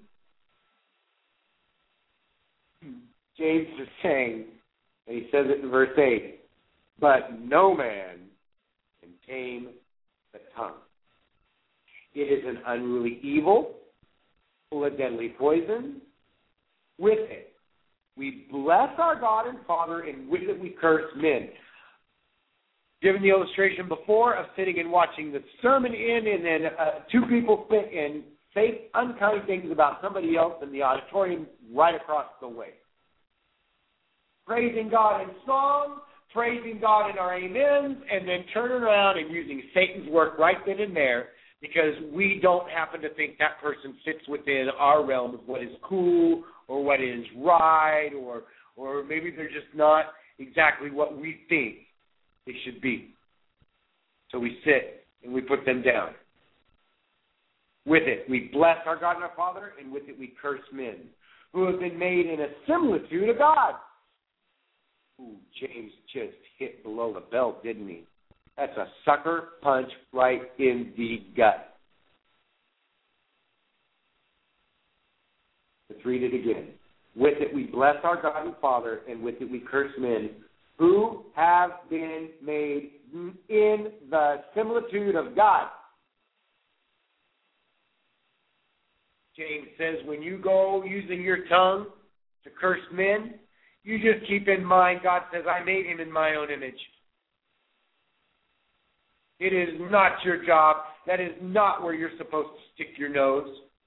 James is saying, and he says it in verse 8, but no man can tame the tongue. It is an unruly evil, full of deadly poison. With it, we bless our God and Father, and with it we curse men. Given the illustration before of sitting and watching the sermon and then two people sit and say unkind things about somebody else in the auditorium right across the way. Praising God in song, praising God in our amens, and then turning around and using Satan's work right then and there because we don't happen to think that person fits within our realm of what is cool or what is right, or maybe they're just not exactly what we think they should be. So we sit and we put them down. With it, we bless our God and our Father, and with it we curse men who have been made in a similitude of God. Ooh, James just hit below the belt, didn't he? That's a sucker punch right in the gut. Let's read it again. With it we bless our God and Father, and with it we curse men who have been made in the similitude of God. James says when you go using your tongue to curse men, you just keep in mind God says, I made him in my own image. It is not your job. That is not where you're supposed to stick your nose.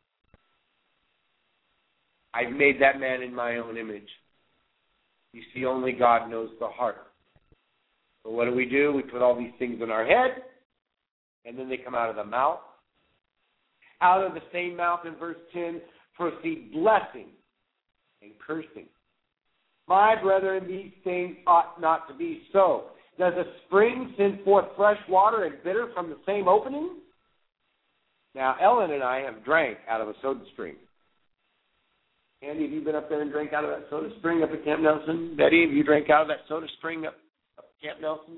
I've made that man in my own image. You see, only God knows the heart. So what do? We put all these things in our head, and then they come out of the mouth. Out of the same mouth, in verse 10, proceed blessing and cursing. My brethren, these things ought not to be so. Does a spring send forth fresh water and bitter from the same opening? Now, Ellen and I have drank out of a soda stream. Andy, have you been up there and drank out of that soda spring up at Camp Nelson? Betty, have you drank out of that soda spring up at Camp Nelson?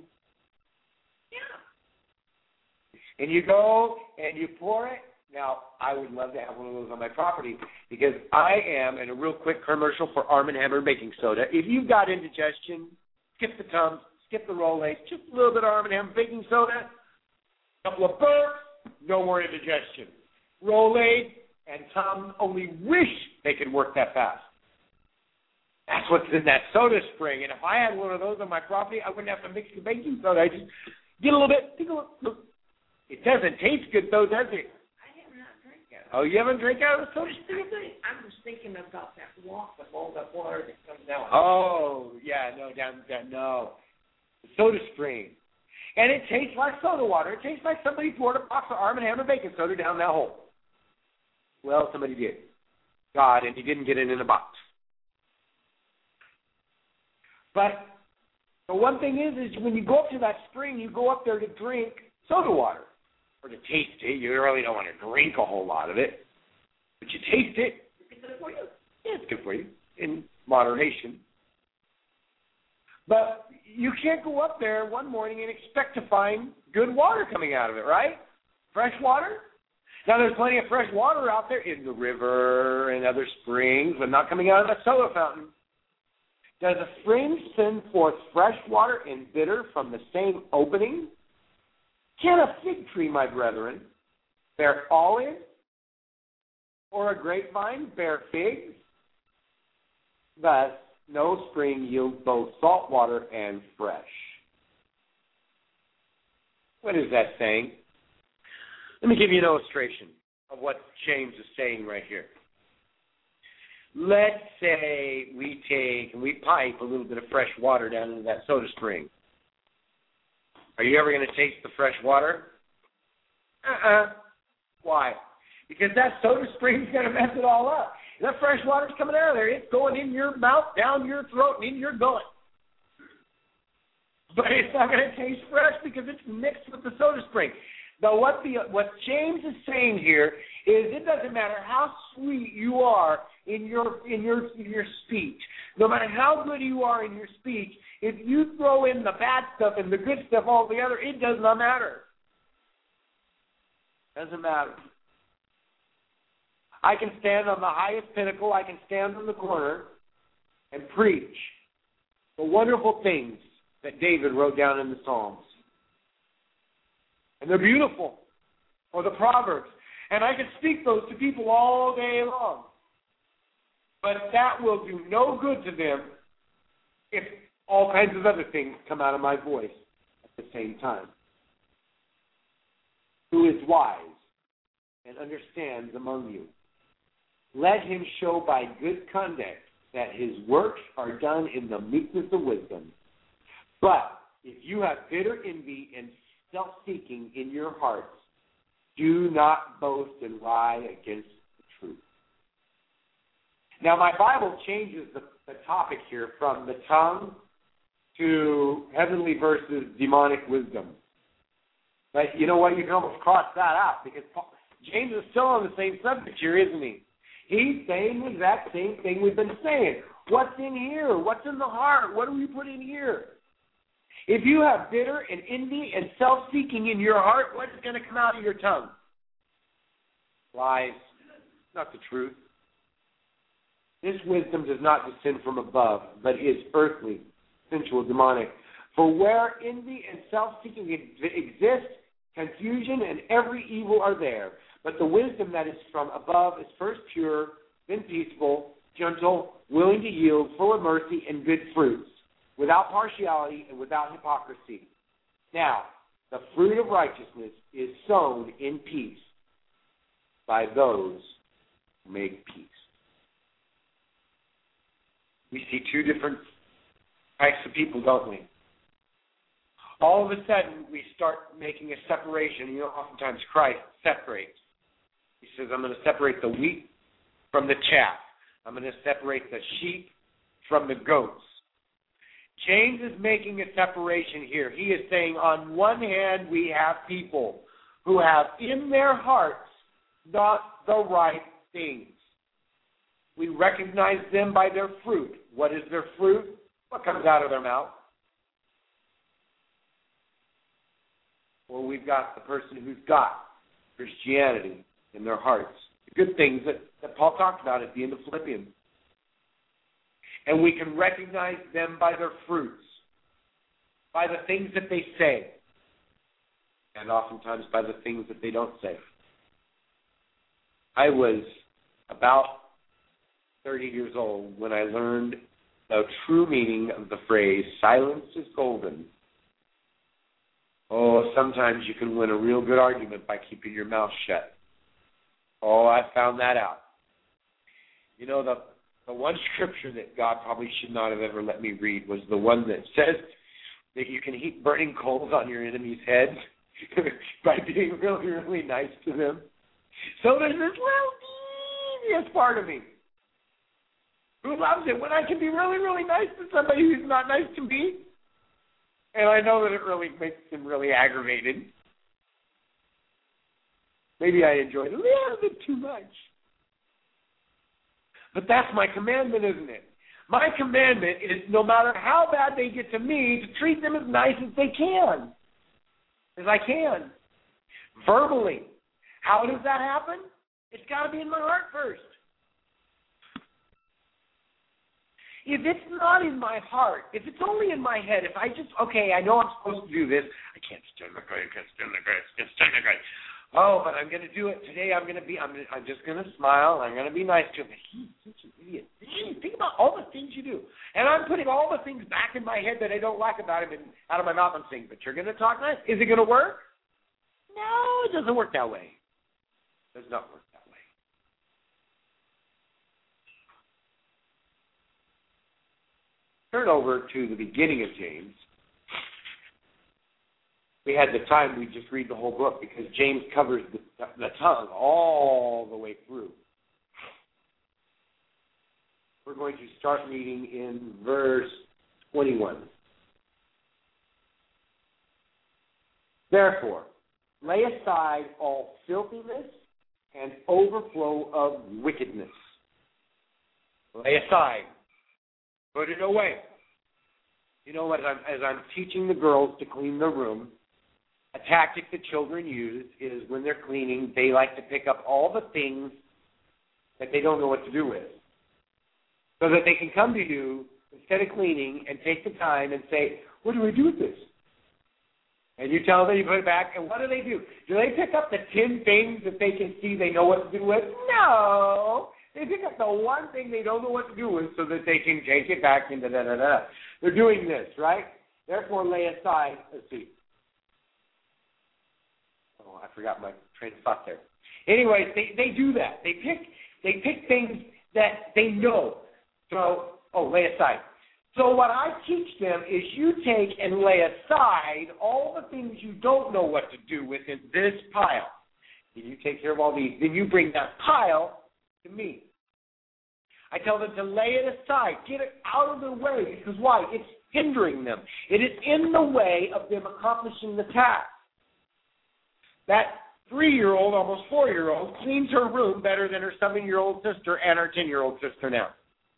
Yeah. And you go and you pour it. Now, I would love to have one of those on my property because I am, and a real quick commercial for Arm & Hammer baking soda. If you've got indigestion, skip the Tums, skip the Rolaids, just a little bit of Arm & Hammer baking soda, a couple of burps, no more indigestion. Rolaids and Tums only wish they could work that fast. That's what's in that soda spring. And if I had one of those on my property, I wouldn't have to mix the baking soda. I just get a little bit, take a look. It doesn't taste good, though, does it? Oh, you haven't drank out of the soda stream? I'm just thinking about that walk with all that water that comes down. Oh, yeah, no, no. The soda stream. And it tastes like soda water. It tastes like somebody poured a box of Arm & Hammer baking soda down that hole. Well, somebody did. God, and he didn't get it in a box. But the one thing is when you go up to that spring, you go up there to drink soda water. Or to taste it. You really don't want to drink a whole lot of it. But you taste it. It's good for you. Yeah, it's good for you. in moderation. But you can't go up there one morning and expect to find good water coming out of it, right? Fresh water? Now, there's plenty of fresh water out there in the river and other springs, but not coming out of that soda fountain. Does a spring send forth fresh water and bitter from the same opening? Can a fig tree, my brethren, bear olives, or a grapevine bear figs? Thus, no spring yields both salt water and fresh. What is that saying? Let me give you an illustration of what James is saying right here. Let's say we take and we pipe a little bit of fresh water down into that soda spring. Are you ever going to taste the fresh water? Why? Because that soda spring is going to mess it all up. That fresh water's coming out of there. It's going in your mouth, down your throat, and in your gullet. But it's not going to taste fresh because it's mixed with the soda spring. Now, what James is saying here is it doesn't matter how sweet you are in your speech, no matter how good you are in your speech, if you throw in the bad stuff and the good stuff all together, it does not matter. Doesn't matter. I can stand on the highest pinnacle, I can stand on the corner and preach the wonderful things that David wrote down in the Psalms. And they're beautiful. Or the Proverbs. And I can speak those to people all day long. But that will do no good to them if all kinds of other things come out of my voice at the same time. Who is wise and understands among you? Let him show by good conduct that his works are done in the meekness of wisdom. But if you have bitter envy and self-seeking in your hearts, do not boast and lie against the truth. Now, my Bible changes the topic here from the tongue to heavenly versus demonic wisdom. But you know what? You can almost cross that out because James is still on the same subject here, isn't he? He's saying the exact same thing we've been saying. What's in here? What's in the heart? What do we put in here? If you have bitter and envy and self-seeking in your heart, what's going to come out of your tongue? Lies, not the truth. This wisdom does not descend from above, but is earthly, sensual, demonic. For where envy and self-seeking exist, confusion and every evil are there. But the wisdom that is from above is first pure, then peaceful, gentle, willing to yield, full of mercy and good fruits, without partiality and without hypocrisy. Now, the fruit of righteousness is sown in peace by those who make peace. We see two different types of people, don't we? All of a sudden, we start making a separation. You know, oftentimes Christ separates. He says, I'm going to separate the wheat from the chaff. I'm going to separate the sheep from the goats. James is making a separation here. He is saying, on one hand, we have people who have in their hearts not the right things. We recognize them by their fruit. What is their fruit? What comes out of their mouth? Well, we've got the person who's got Christianity in their hearts. The good things that Paul talked about at the end of Philippians. And we can recognize them by their fruits, by the things that they say, and oftentimes by the things that they don't say. I was about 30 years old when I learned the true meaning of the phrase, silence is golden. Oh, sometimes you can win a real good argument by keeping your mouth shut. Oh, I found that out. You know, the one scripture that God probably should not have ever let me read was the one that says that you can heap burning coals on your enemy's head by being really, really nice to them. So there's this little devious part of me who loves it when I can be really, really nice to somebody who's not nice to me. And I know that it really makes him really aggravated. Maybe I enjoy it a little bit too much. But that's my commandment, isn't it? My commandment is no matter how bad they get to me, to treat them as nice as they can. As I can. Verbally. How does that happen? It's got to be in my heart first. If it's not in my heart, if it's only in my head, if I just, okay, I know I'm supposed to do this. I can't stand the guy, I can't stand the guy, I can't stand the guy. Oh, but I'm going to do it today. I'm just going to smile. I'm going to be nice to him. He's such an idiot. Think about all the things you do. And I'm putting all the things back in my head that I don't like about him and out of my mouth. I'm saying, but you're going to talk nice? Is it going to work? No, it doesn't work that way. It does not work that way. Turn over to the beginning of James. We had the time, we just read the whole book because James covers the tongue all the way through. We're going to start reading in verse 21. Therefore, lay aside all filthiness and overflow of wickedness. Lay aside. Put it away. You know what? As I'm teaching the girls to clean their room, a tactic that children use is when they're cleaning, they like to pick up all the things that they don't know what to do with. So that they can come to you instead of cleaning and take the time and say, what do I do with this? And you tell them, you put it back, and what do? Do they pick up the 10 things that they can see they know what to do with? No. They pick up the one thing they don't know what to do with so that they can take it back into da-da-da. They're doing this, right? Therefore, lay aside, let's see. Oh, I forgot my train of thought there. Anyways, they do that. They pick things that they know. So, lay aside. So what I teach them is you take and lay aside all the things you don't know what to do with in this pile. And you take care of all these. Then you bring that pile to me. I tell them to lay it aside. Get it out of their way. Because why? It's hindering them. It is in the way of them accomplishing the task. That 3-year-old, almost 4-year-old, cleans her room better than her 7-year-old sister and her 10-year-old sister now.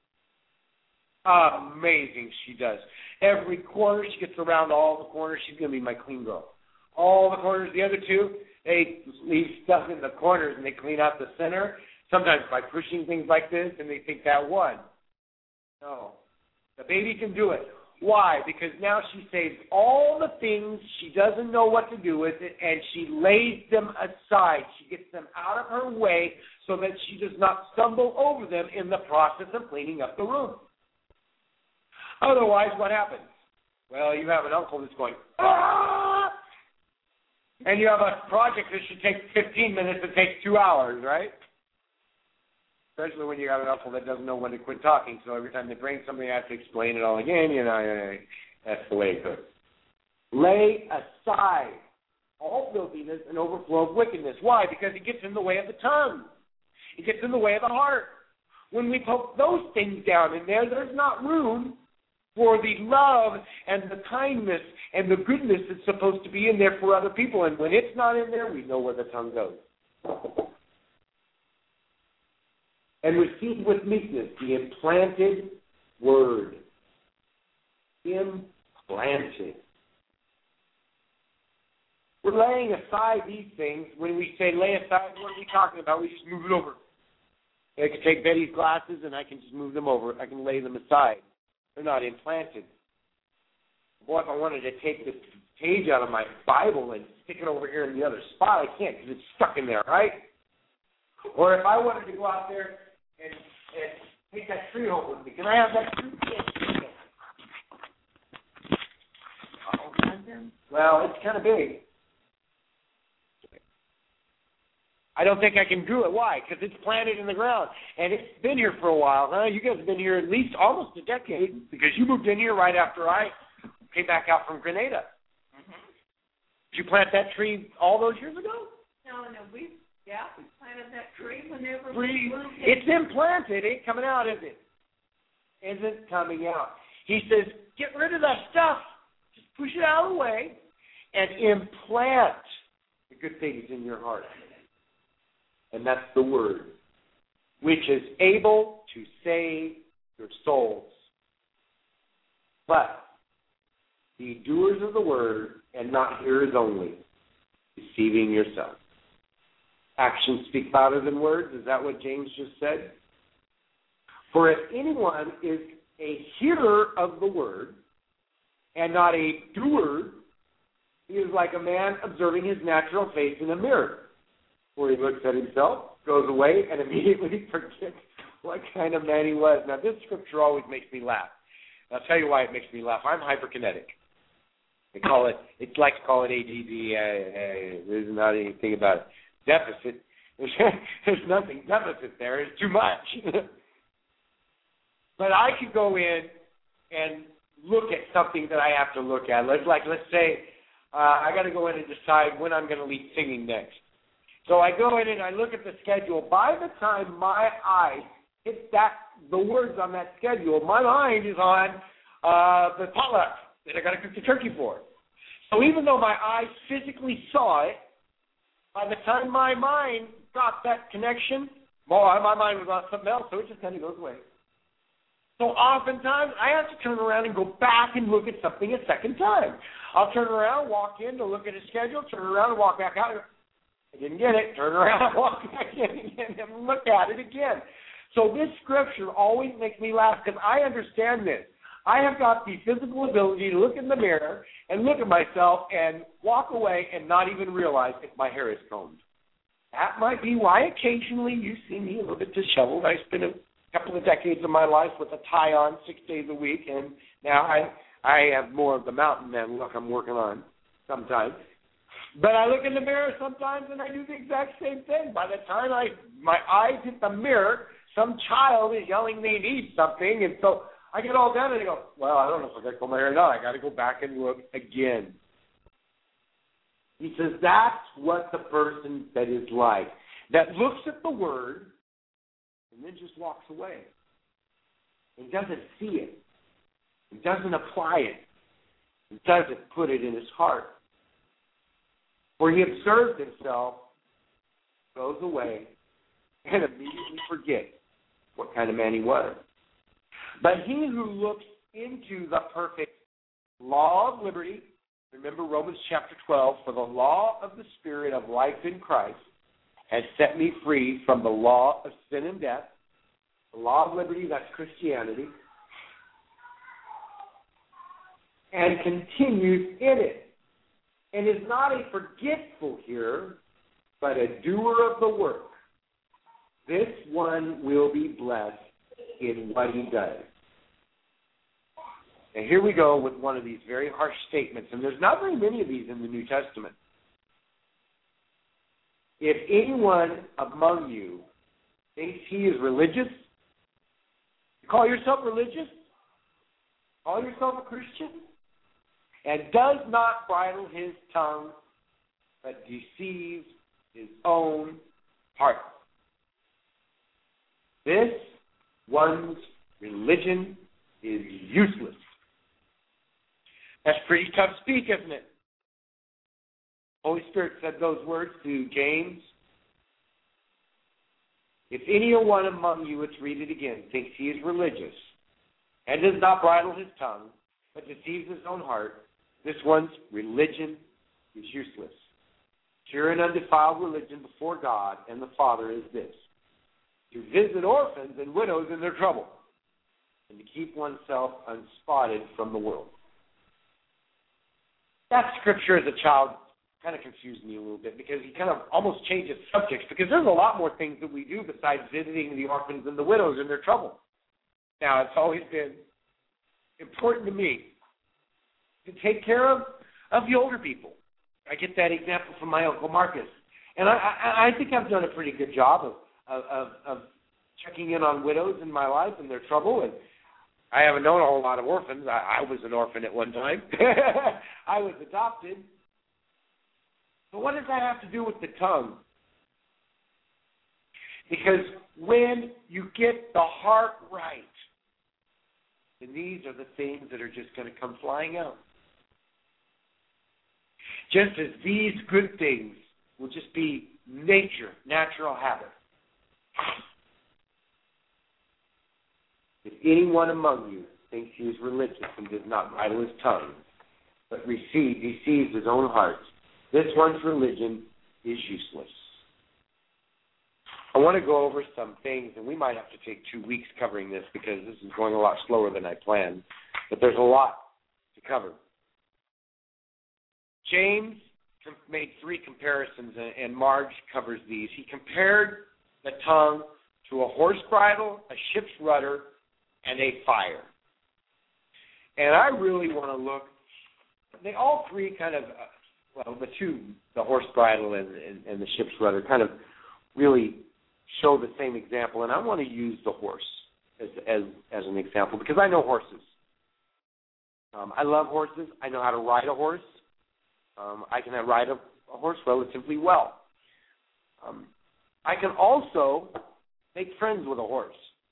Amazing, she does. Every corner, she gets around all the corners. She's going to be my clean girl. All the corners. The other two, they leave stuff in the corners and they clean out the center, sometimes by pushing things like this, and they think that won. No. The baby can do it. Why? Because now she saves all the things she doesn't know what to do with it, and she lays them aside. She gets them out of her way so that she does not stumble over them in the process of cleaning up the room. Otherwise, what happens? Well, you have an uncle that's going, ah! And you have a project that should take 15 minutes that takes 2 hours, right? Especially when you have an uncle that doesn't know when to quit talking, so every time they bring something, they have to explain it all again. That's the way it goes. Lay aside all filthiness and overflow of wickedness. Why? Because it gets in the way of the tongue. It gets in the way of the heart. When we poke those things down in there, there's not room for the love and the kindness and the goodness that's supposed to be in there for other people. And when it's not in there, we know where the tongue goes. And receive with meekness the implanted word. Implanted. We're laying aside these things. When we say lay aside, what are we talking about? We just move it over. I can take Betty's glasses and I can just move them over. I can lay them aside. They're not implanted. Boy, if I wanted to take this page out of my Bible and stick it over here in the other spot, I can't because it's stuck in there, right? Or if I wanted to go out there and take that tree home with me, can I have that tree? Well, it's kind of big. I don't think I can do it. Why? Because it's planted in the ground. And it's been here for a while. Huh? You guys have been here at least almost a decade because you moved in here right after I came back out from Grenada. Mm-hmm. Did you plant that tree all those years ago? No, we planted that tree whenever we moved in. It's implanted. It ain't coming out, is it? Isn't coming out. He says, get rid of that stuff. Just push it out of the way and implant the good things in your heart. And that's the word. which is able to save your souls. But be doers of the word and not hearers only, deceiving yourself. Actions speak louder than words. Is that what James just said? For if anyone is a hearer of the word and not a doer, he is like a man observing his natural face in a mirror, where he looks at himself, goes away, and immediately forgets what kind of man he was. Now, this scripture always makes me laugh. I'll tell you why it makes me laugh. I'm hyperkinetic. It's like to call it ADD. There's not anything about it. Deficit. There's nothing deficit there. It's too much. But I could go in and look at something that I have to look at. Let's say I got to go in and decide when I'm going to lead singing next. So I go in and I look at the schedule. By the time my eye hits the words on that schedule, my mind is on the potluck that I got to cook the turkey for. So even though my eyes physically saw it, by the time my mind got that connection, my mind was on something else, so it just kind of goes away. So oftentimes I have to turn around and go back and look at something a second time. I'll turn around, walk in to look at a schedule, turn around and walk back out. I didn't get it. Turn around, walk back in again, and look at it again. So this scripture always makes me laugh because I understand this. I have got the physical ability to look in the mirror and look at myself and walk away and not even realize if my hair is combed. That might be why occasionally you see me a little bit disheveled. I spent a couple of decades of my life with a tie on 6 days a week, and now I have more of the mountain man look I'm working on sometimes. But I look in the mirror sometimes and I do the exact same thing. By the time my eyes hit the mirror, some child is yelling they need something, and so I get all done and I go, well, I don't know if I got to comb my hair or not. I got to go back and look again. He says that's what the person that is like, that looks at the word and then just walks away. He doesn't see it. He doesn't apply it. He doesn't put it in his heart. For he observes himself, goes away, and immediately forgets what kind of man he was. But he who looks into the perfect law of liberty, remember Romans chapter 12, for the law of the Spirit of life in Christ has set me free from the law of sin and death. The law of liberty, that's Christianity, and continues in it, and is not a forgetful hearer, but a doer of the work. This one will be blessed in what he does. And here we go with one of these very harsh statements, and there's not very many of these in the New Testament. If anyone among you thinks he is religious, you call yourself religious, call yourself a Christian, and does not bridle his tongue, but deceives his own heart, this one's religion is useless. That's pretty tough speak, isn't it? Holy Spirit said those words to James. If anyone among you, let's read it again, thinks he is religious and does not bridle his tongue, but deceives his own heart, this one's religion is useless. Pure and undefiled religion before God and the Father is this: to visit orphans and widows in their trouble, and to keep oneself unspotted from the world. That scripture as a child kind of confused me a little bit because he kind of almost changes subjects, because there's a lot more things that we do besides visiting the orphans and the widows in their trouble. Now, it's always been important to me to take care of the older people. I get that example from my Uncle Marcus. And I think I've done a pretty good job of checking in on widows in my life and their trouble. And I haven't known a whole lot of orphans. I was an orphan at one time. I was adopted. But what does that have to do with the tongue? Because when you get the heart right, then these are the things that are just going to come flying out. Just as these good things will just be nature, natural habit. If anyone among you thinks he is religious and does not bridle his tongue, but deceives his own heart, this one's religion is useless. I want to go over some things, and we might have to take 2 weeks covering this because this is going a lot slower than I planned, but there's a lot to cover. James made 3 comparisons, and Marge covers these. He compared the tongue to a horse bridle, a ship's rudder, and a fire. And I really want to look, they all 3 kind of, the horse bridle and the ship's rudder kind of really show the same example, and I want to use the horse as an example because I know horses. I love horses. I know how to ride a horse. I can ride a horse relatively well. I can also make friends with a horse.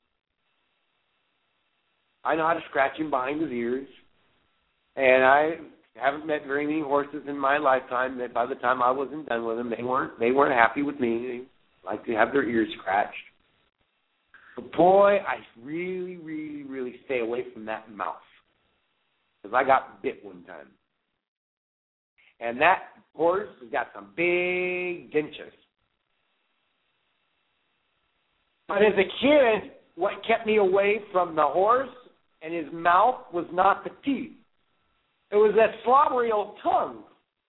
I know how to scratch him behind his ears, and I haven't met very many horses in my lifetime that by the time I wasn't done with them, they weren't happy with me. They like to have their ears scratched. But boy, I really, really, really stay away from that mouth because I got bit one time. And that horse has got some big dentures. But as a kid, what kept me away from the horse and his mouth was not the teeth. It was that slobbery old tongue.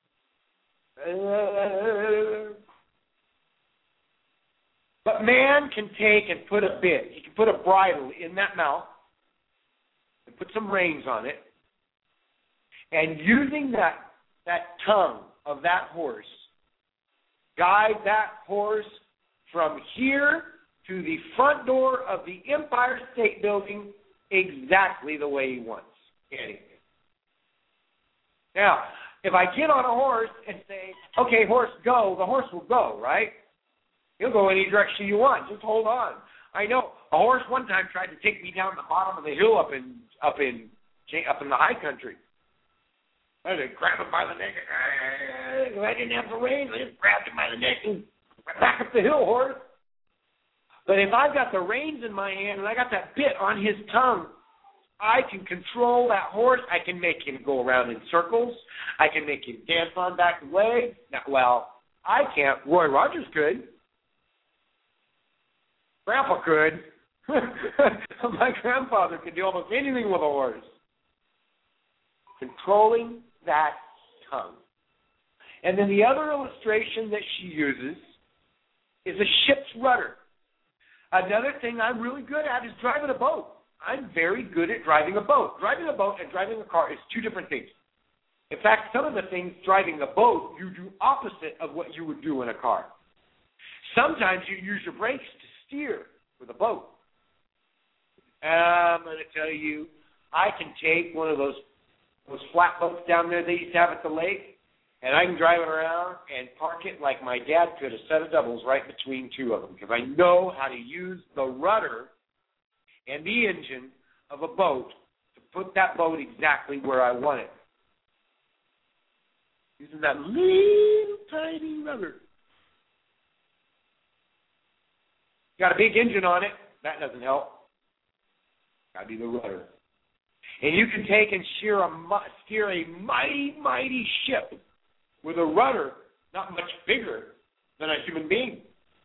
But man can take and put a bit. He can put a bridle in that mouth and put some reins on it. And using that tongue of that horse, guide that horse from here to the front door of the Empire State Building exactly the way he wants. Anything. Now, if I get on a horse and say, okay, horse, go, the horse will go, right? He'll go any direction you want. Just hold on. I know a horse one time tried to take me down the bottom of the hill up in the high country. I had to grab him by the neck. I didn't have the reins. I just grabbed him by the neck and back up the hill, horse. But if I've got the reins in my hand and I got that bit on his tongue, I can control that horse. I can make him go around in circles. I can make him dance on back legs. Now, well, I can't. Roy Rogers could. Grandpa could. My grandfather could do almost anything with a horse. Controlling that tongue. And then the other illustration that she uses is a ship's rudder. Another thing I'm really good at is driving a boat. I'm very good at driving a boat. Driving a boat and driving a car is 2 different things. In fact, some of the things driving a boat, you do opposite of what you would do in a car. Sometimes you use your brakes to steer with a boat. I'm going to tell you, I can take one of those flat boats down there they used to have at the lake, and I can drive it around and park it like my dad could, a set of doubles right between 2 of them, because I know how to use the rudder and the engine of a boat to put that boat exactly where I want it. Using that little tiny rudder. Got a big engine on it. That doesn't help. Got to be the rudder. And you can take and steer a mighty, mighty ship with a rudder not much bigger than a human being.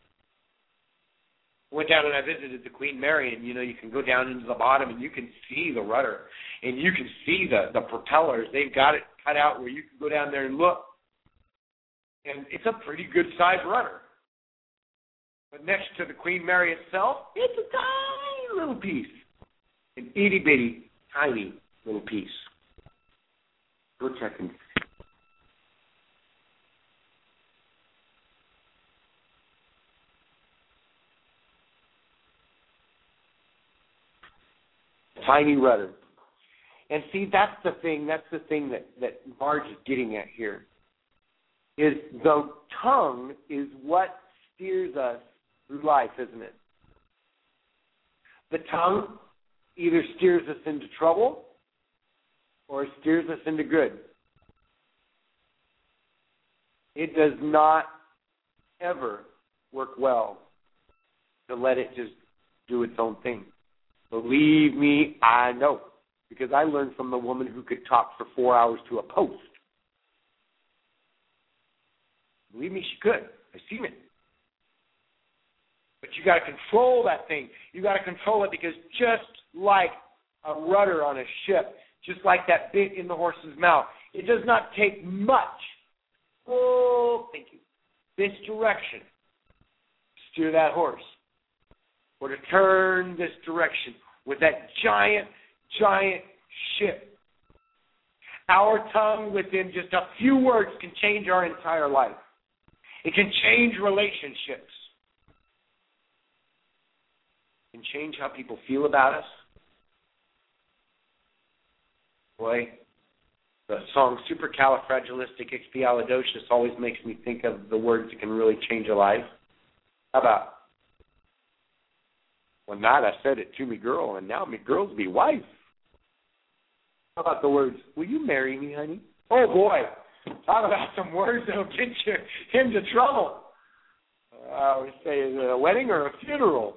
I went down and I visited the Queen Mary, and, you can go down into the bottom and you can see the rudder, and you can see the propellers. They've got it cut out where you can go down there and look. And it's a pretty good-sized rudder. But next to the Queen Mary itself, it's a tiny little piece. An itty-bitty, tiny little piece. Go check and see. Tiny rudder. And see, that's the thing that Marge is getting at here. Is the tongue is what steers us through life, isn't it? The tongue either steers us into trouble or steers us into good. It does not ever work well to let it just do its own thing. Believe me, I know. Because I learned from the woman who could talk for 4 hours to a post. Believe me, she could. I've seen it. But you got to control that thing. You got to control it because just like a rudder on a ship, just like that bit in the horse's mouth, it does not take much. Oh, thank you. This direction. Steer that horse. Or to turn this direction with that giant ship. Our tongue within just a few words can change our entire life. It can change relationships. It can change how people feel about us. Boy, the song Supercalifragilisticexpialidocious always makes me think of the words that can really change a life. How about, one night I said it to me girl, and now me girl's me wife. How about the words, will you marry me, honey? Oh, boy. Talk about some words that will get you into trouble. I would say, is it a wedding or a funeral?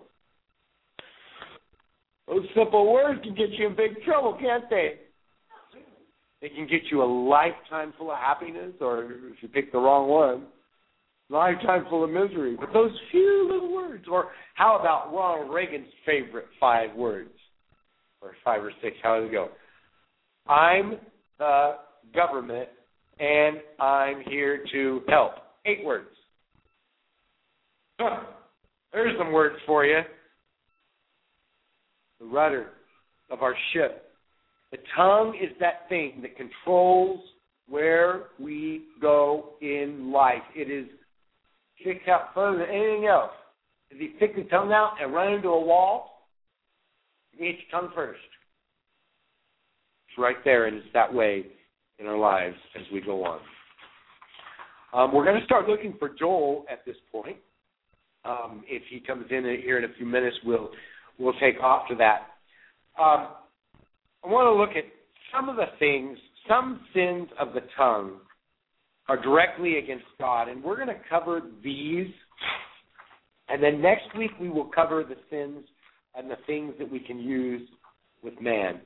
Those simple words can get you in big trouble, can't they? They can get you a lifetime full of happiness, or if you pick the wrong one, lifetime full of misery. But those few little words, or how about Ronald Reagan's favorite 5 words? Or 5 or 6, how does it go? I'm the government, and I'm here to help. 8 words. There's some words for you. The rudder of our ship. The tongue is that thing that controls where we go in life. It is kicked out further than anything else. If you stick your tongue out and run into a wall, you get your tongue first. It's right there, and it's that way in our lives as we go on. We're going to start looking for Joel at this point. If he comes in here in a few minutes, we'll take off to that. I want to look at some of the things, some sins of the tongue are directly against God, and we're going to cover these, and then next week we will cover the sins and the things that we can use with man.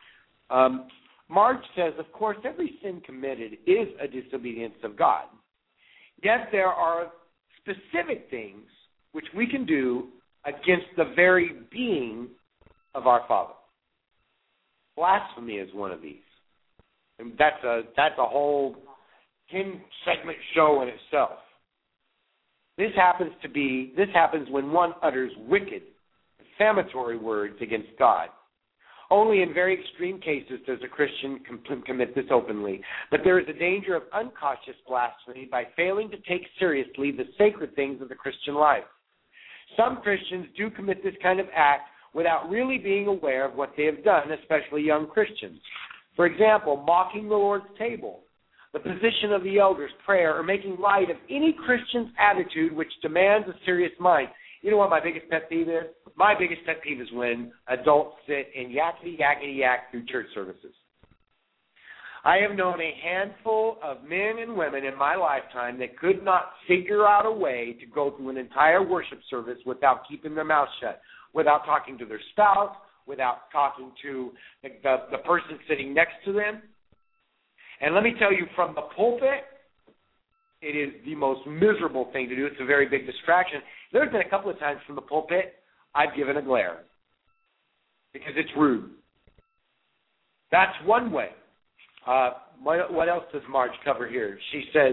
Marge says, of course, every sin committed is a disobedience of God. Yet there are specific things which we can do against the very being of our Father. Blasphemy is one of these. And that's a whole 10-segment show in itself. This happens when one utters wicked, defamatory words against God. Only in very extreme cases does a Christian commit this openly. But there is a danger of unconscious blasphemy by failing to take seriously the sacred things of the Christian life. Some Christians do commit this kind of act without really being aware of what they have done, especially young Christians. For example, mocking the Lord's table, the position of the elders, prayer, or making light of any Christian's attitude which demands a serious mind. You know what my biggest pet peeve is? My biggest pet peeve is when adults sit and yakety-yak through church services. I have known a handful of men and women in my lifetime that could not figure out a way to go through an entire worship service without keeping their mouth shut, without talking to their spouse, without talking to the person sitting next to them. And let me tell you, from the pulpit, it is the most miserable thing to do. It's a very big distraction. There's been a couple of times from the pulpit I've given a glare because it's rude. That's one way. What else does Marge cover here? She says,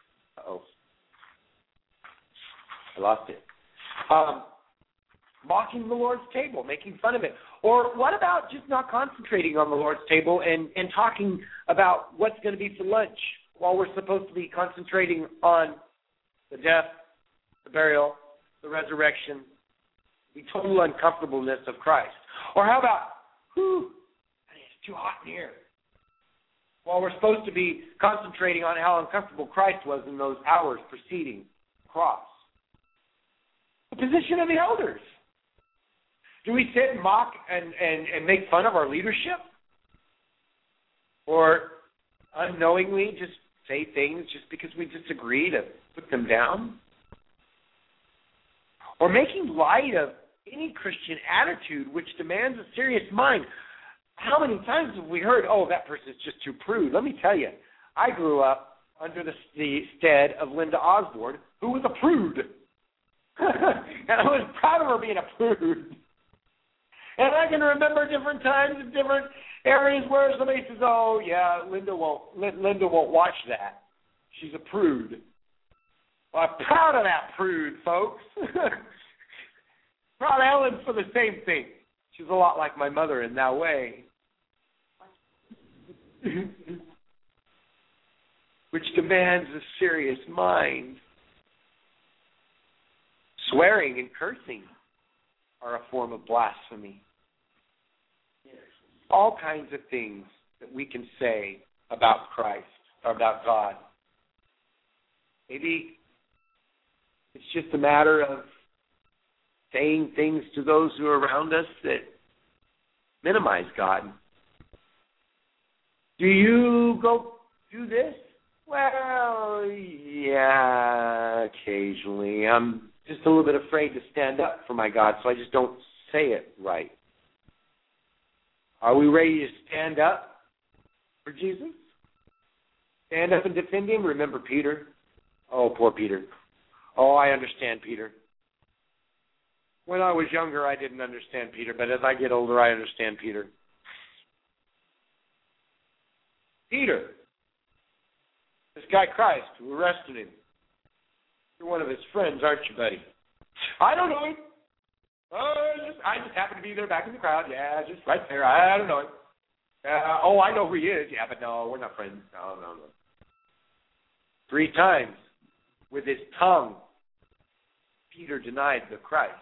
I lost it. Mocking the Lord's table, making fun of it. Or what about just not concentrating on the Lord's table and talking about what's going to be for lunch while we're supposed to be concentrating on the death, the burial, the resurrection, the total uncomfortableness of Christ? Or how about, it's too hot in here, while we're supposed to be concentrating on how uncomfortable Christ was in those hours preceding the cross? The position of the elders. Do we sit and mock and make fun of our leadership? Or unknowingly just say things just because we disagree to put them down? Or making light of any Christian attitude which demands a serious mind. How many times have we heard, oh, that person is just too prude? Let me tell you, I grew up under the stead of Linda Osborne, who was a prude. And I was proud of her being a prude. And I can remember different times in different areas where somebody says, oh, yeah, Linda won't watch that. She's a prude. Well, I'm proud of that prude, folks. Proud of Ellen for the same thing. She's a lot like my mother in that way. Which demands a serious mind. Swearing and cursing are a form of blasphemy. All kinds of things that we can say about Christ or about God. Maybe it's just a matter of saying things to those who are around us that minimize God. Do you go do this? Well, yeah, occasionally. I'm just a little bit afraid to stand up for my God, so I just don't say it right. Are we ready to stand up for Jesus? Stand up and defend him? Remember Peter? Oh, poor Peter. Oh, I understand Peter. When I was younger, I didn't understand Peter, but as I get older, I understand Peter. Peter, this guy Christ who arrested him. You're one of his friends, aren't you, buddy? I don't know him. I just happen to be there back in the crowd. Yeah, just right there. I don't know him. I know who he is. Yeah, but no, we're not friends. No. 3 times with his tongue, Peter denied the Christ.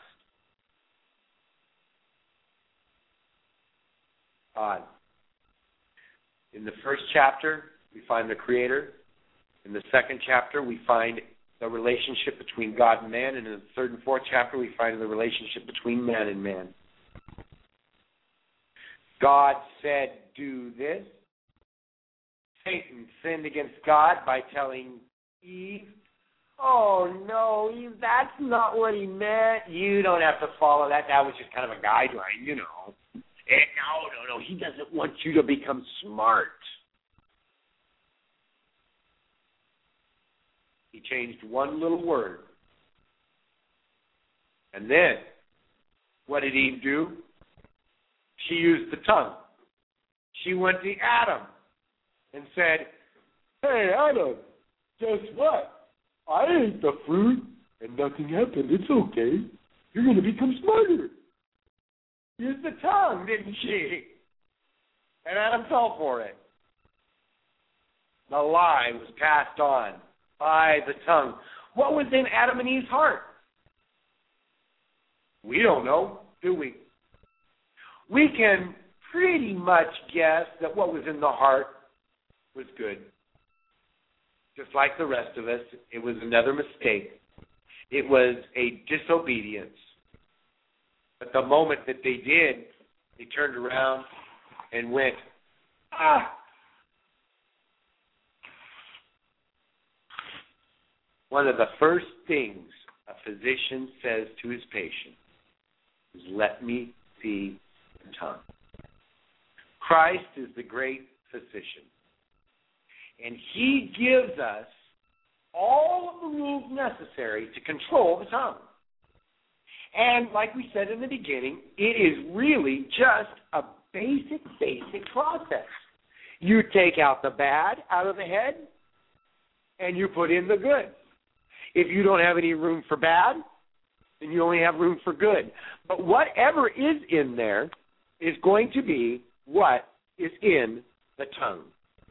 God. In the first chapter, we find the Creator. In the second chapter, we find the relationship between God and man. And in the third and fourth chapter, we find the relationship between man and man. God said, do this. Satan sinned against God by telling Eve, oh, no, Eve, that's not what he meant. You don't have to follow that. That was just kind of a guideline, you know. No. He doesn't want you to become smart. He changed one little word. And then, what did Eve do? She used the tongue. She went to Adam and said, hey, Adam, guess what? I ate the fruit and nothing happened. It's okay. You're going to become smarter. Used the tongue, didn't she? And Adam fell for it. The lie was passed on by the tongue. What was in Adam and Eve's heart? We don't know, do we? We can pretty much guess that what was in the heart was good. Just like the rest of us, it was another mistake. It was a disobedience. But the moment that they did, they turned around and went, One of the first things a physician says to his patient is, let me see the tongue. Christ is the great physician. And he gives us all of the rules necessary to control the tongue. And like we said in the beginning, it is really just a basic process. You take out the bad out of the head, and you put in the good. If you don't have any room for bad, then you only have room for good. But whatever is in there is going to be what is in the tongue.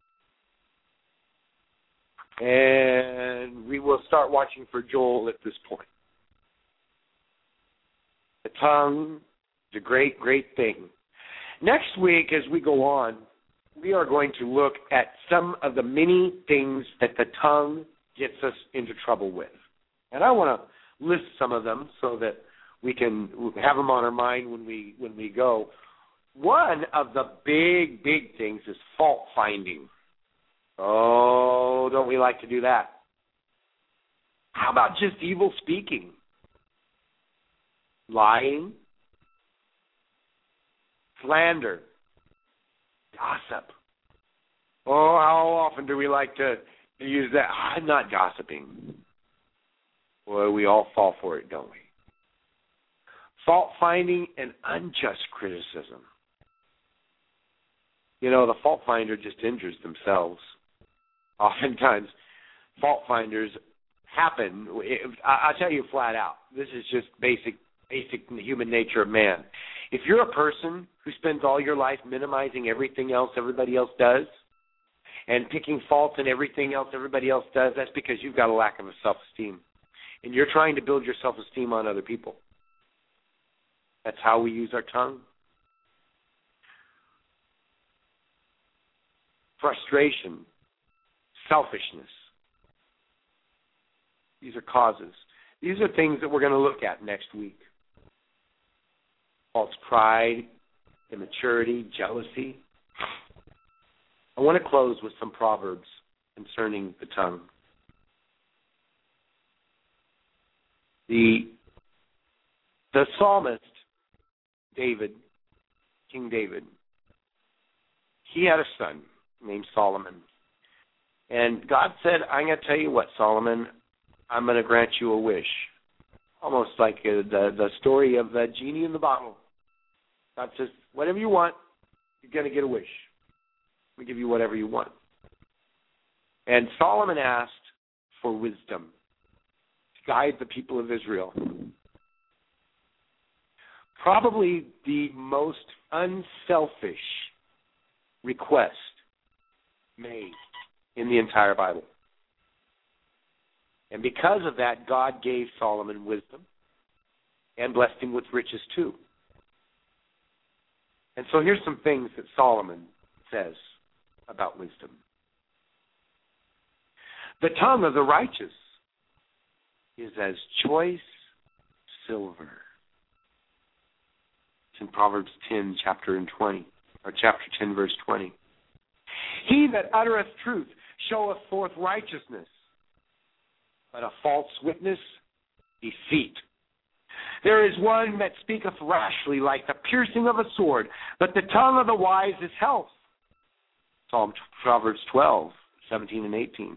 And we will start watching for Joel at this point. The tongue is a great, great thing. Next week, as we go on, we are going to look at some of the many things that the tongue gets us into trouble with. And I want to list some of them so that we can have them on our mind when we go. One of the big things is fault finding. Oh, don't we like to do that? How about just evil speaking? lying, slander, gossip. Oh, how often do we like to use that? I'm not gossiping. Boy, we all fall for it, don't we? Fault-finding and unjust criticism. You know, the fault finder just injures themselves. Oftentimes, fault finders happen. I'll tell you flat out. This is just basic human nature of man. If you're a person who spends all your life minimizing everything else everybody else does and picking faults in everything else everybody else does, that's because you've got a lack of self-esteem. And you're trying to build your self-esteem on other people. That's how we use our tongue. Frustration, selfishness. These are causes. These are things that we're going to look at next week. False pride, immaturity, jealousy. I want to close with some proverbs concerning the tongue. The psalmist, David, King David, he had a son named Solomon. And God said, I'm going to tell you what, Solomon, I'm going to grant you a wish. Almost like the story of the genie in the bottle. God says, whatever you want, you're going to get a wish. We give you whatever you want. And Solomon asked for wisdom to guide the people of Israel. Probably the most unselfish request made in the entire Bible. And because of that, God gave Solomon wisdom and blessed him with riches too. And so here's some things that Solomon says about wisdom. The tongue of the righteous is as choice silver. It's in Proverbs 10, chapter 10, verse 20. He that uttereth truth showeth forth righteousness, but a false witness, deceit. There is one that speaketh rashly like the piercing of a sword, but the tongue of the wise is health. Proverbs 12, 17 and 18.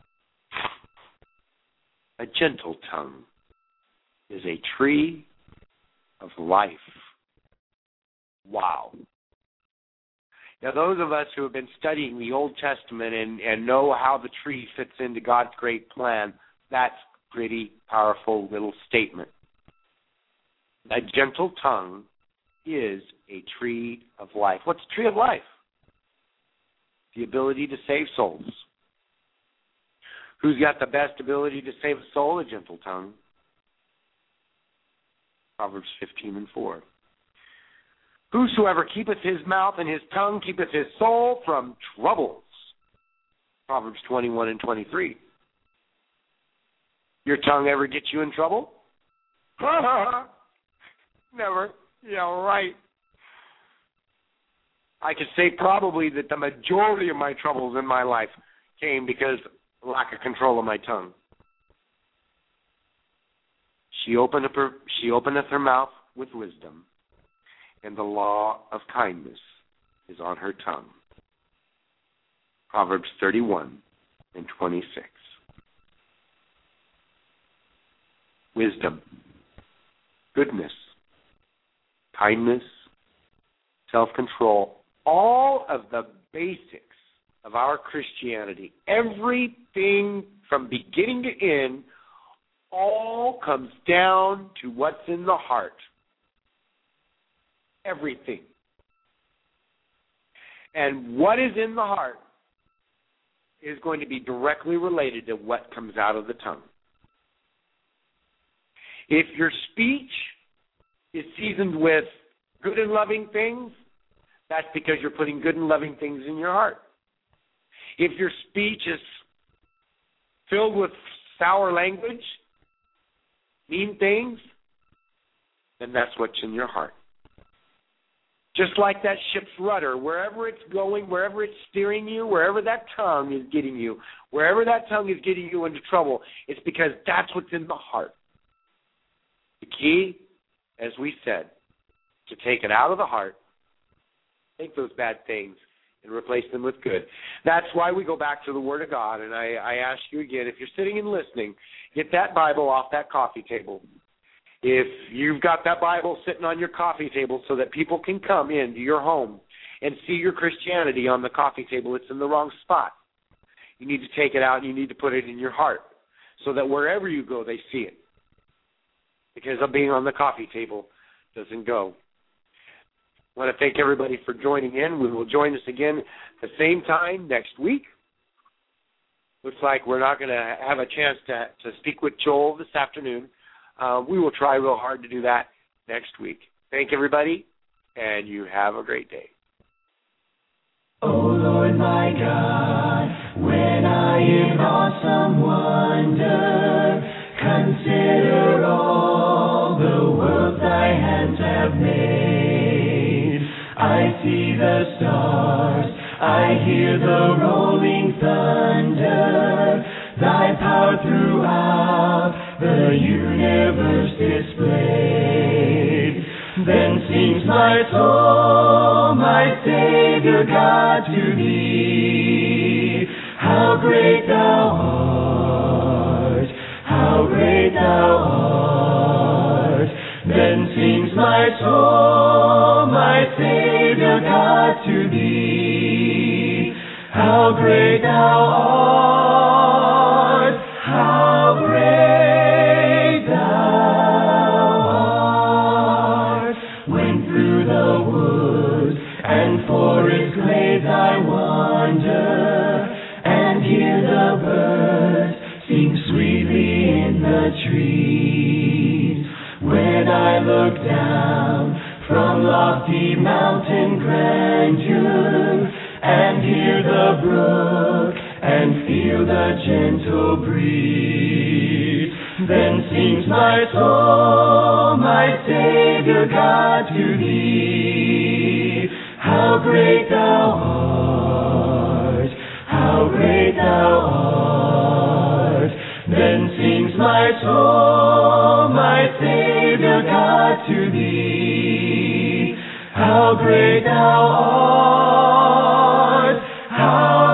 A gentle tongue is a tree of life. Wow. Now, those of us who have been studying the Old Testament and know how the tree fits into God's great plan, that's a pretty powerful little statement. A gentle tongue is a tree of life. What's a tree of life? The ability to save souls. Who's got the best ability to save a soul? A gentle tongue. Proverbs 15 and 4. Whosoever keepeth his mouth and his tongue keepeth his soul from troubles. Proverbs 21 and 23. Your tongue ever get you in trouble? Never. Yeah, right. I could say probably that the majority of my troubles in my life came because of lack of control of my tongue. She openeth her mouth with wisdom, and the law of kindness is on her tongue. Proverbs 31 and 26. Wisdom, goodness, kindness, self-control, all of the basics of our Christianity, everything from beginning to end, all comes down to what's in the heart. Everything. And what is in the heart is going to be directly related to what comes out of the tongue. If your speech is seasoned with good and loving things, that's because you're putting good and loving things in your heart. If your speech is filled with sour language, mean things, then that's what's in your heart. Just like that ship's rudder, wherever it's going, wherever it's steering you, wherever that tongue is getting you, wherever that tongue is getting you into trouble, it's because that's what's in the heart. The key, as we said, to take it out of the heart, take those bad things, and replace them with good. That's why we go back to the Word of God. And I ask you again, if you're sitting and listening, get that Bible off that coffee table. If you've got that Bible sitting on your coffee table so that people can come into your home and see your Christianity on the coffee table, it's in the wrong spot. You need to take it out and you need to put it in your heart so that wherever you go, they see it. Because of being on the coffee table doesn't go. I want to thank everybody for joining in. We will join us again at the same time next week. Looks like we're not going to have a chance to speak with Joel this afternoon. We will try real hard to do that next week. Thank everybody, and you have a great day. Oh Lord my God, when I in awesome wonder consider all the worlds thy hands have made, I see the stars, I hear the rolling thunder, thy power throughout the universe displayed. Then sings my soul, my Savior God, to thee. How great thou art, how great thou art. Then sings my soul, my Savior God, to thee. How great thou art, how great thou art. When through the woods and forest glades I wander, and hear the birds sing sweetly in the trees. When I look down from lofty mountain grandeur, and hear the brook, and feel the gentle breeze, then sings my soul, my Savior God, to thee. How great thou art, how great thou art. Then sings my soul, my Savior God, to thee. How great thou art, how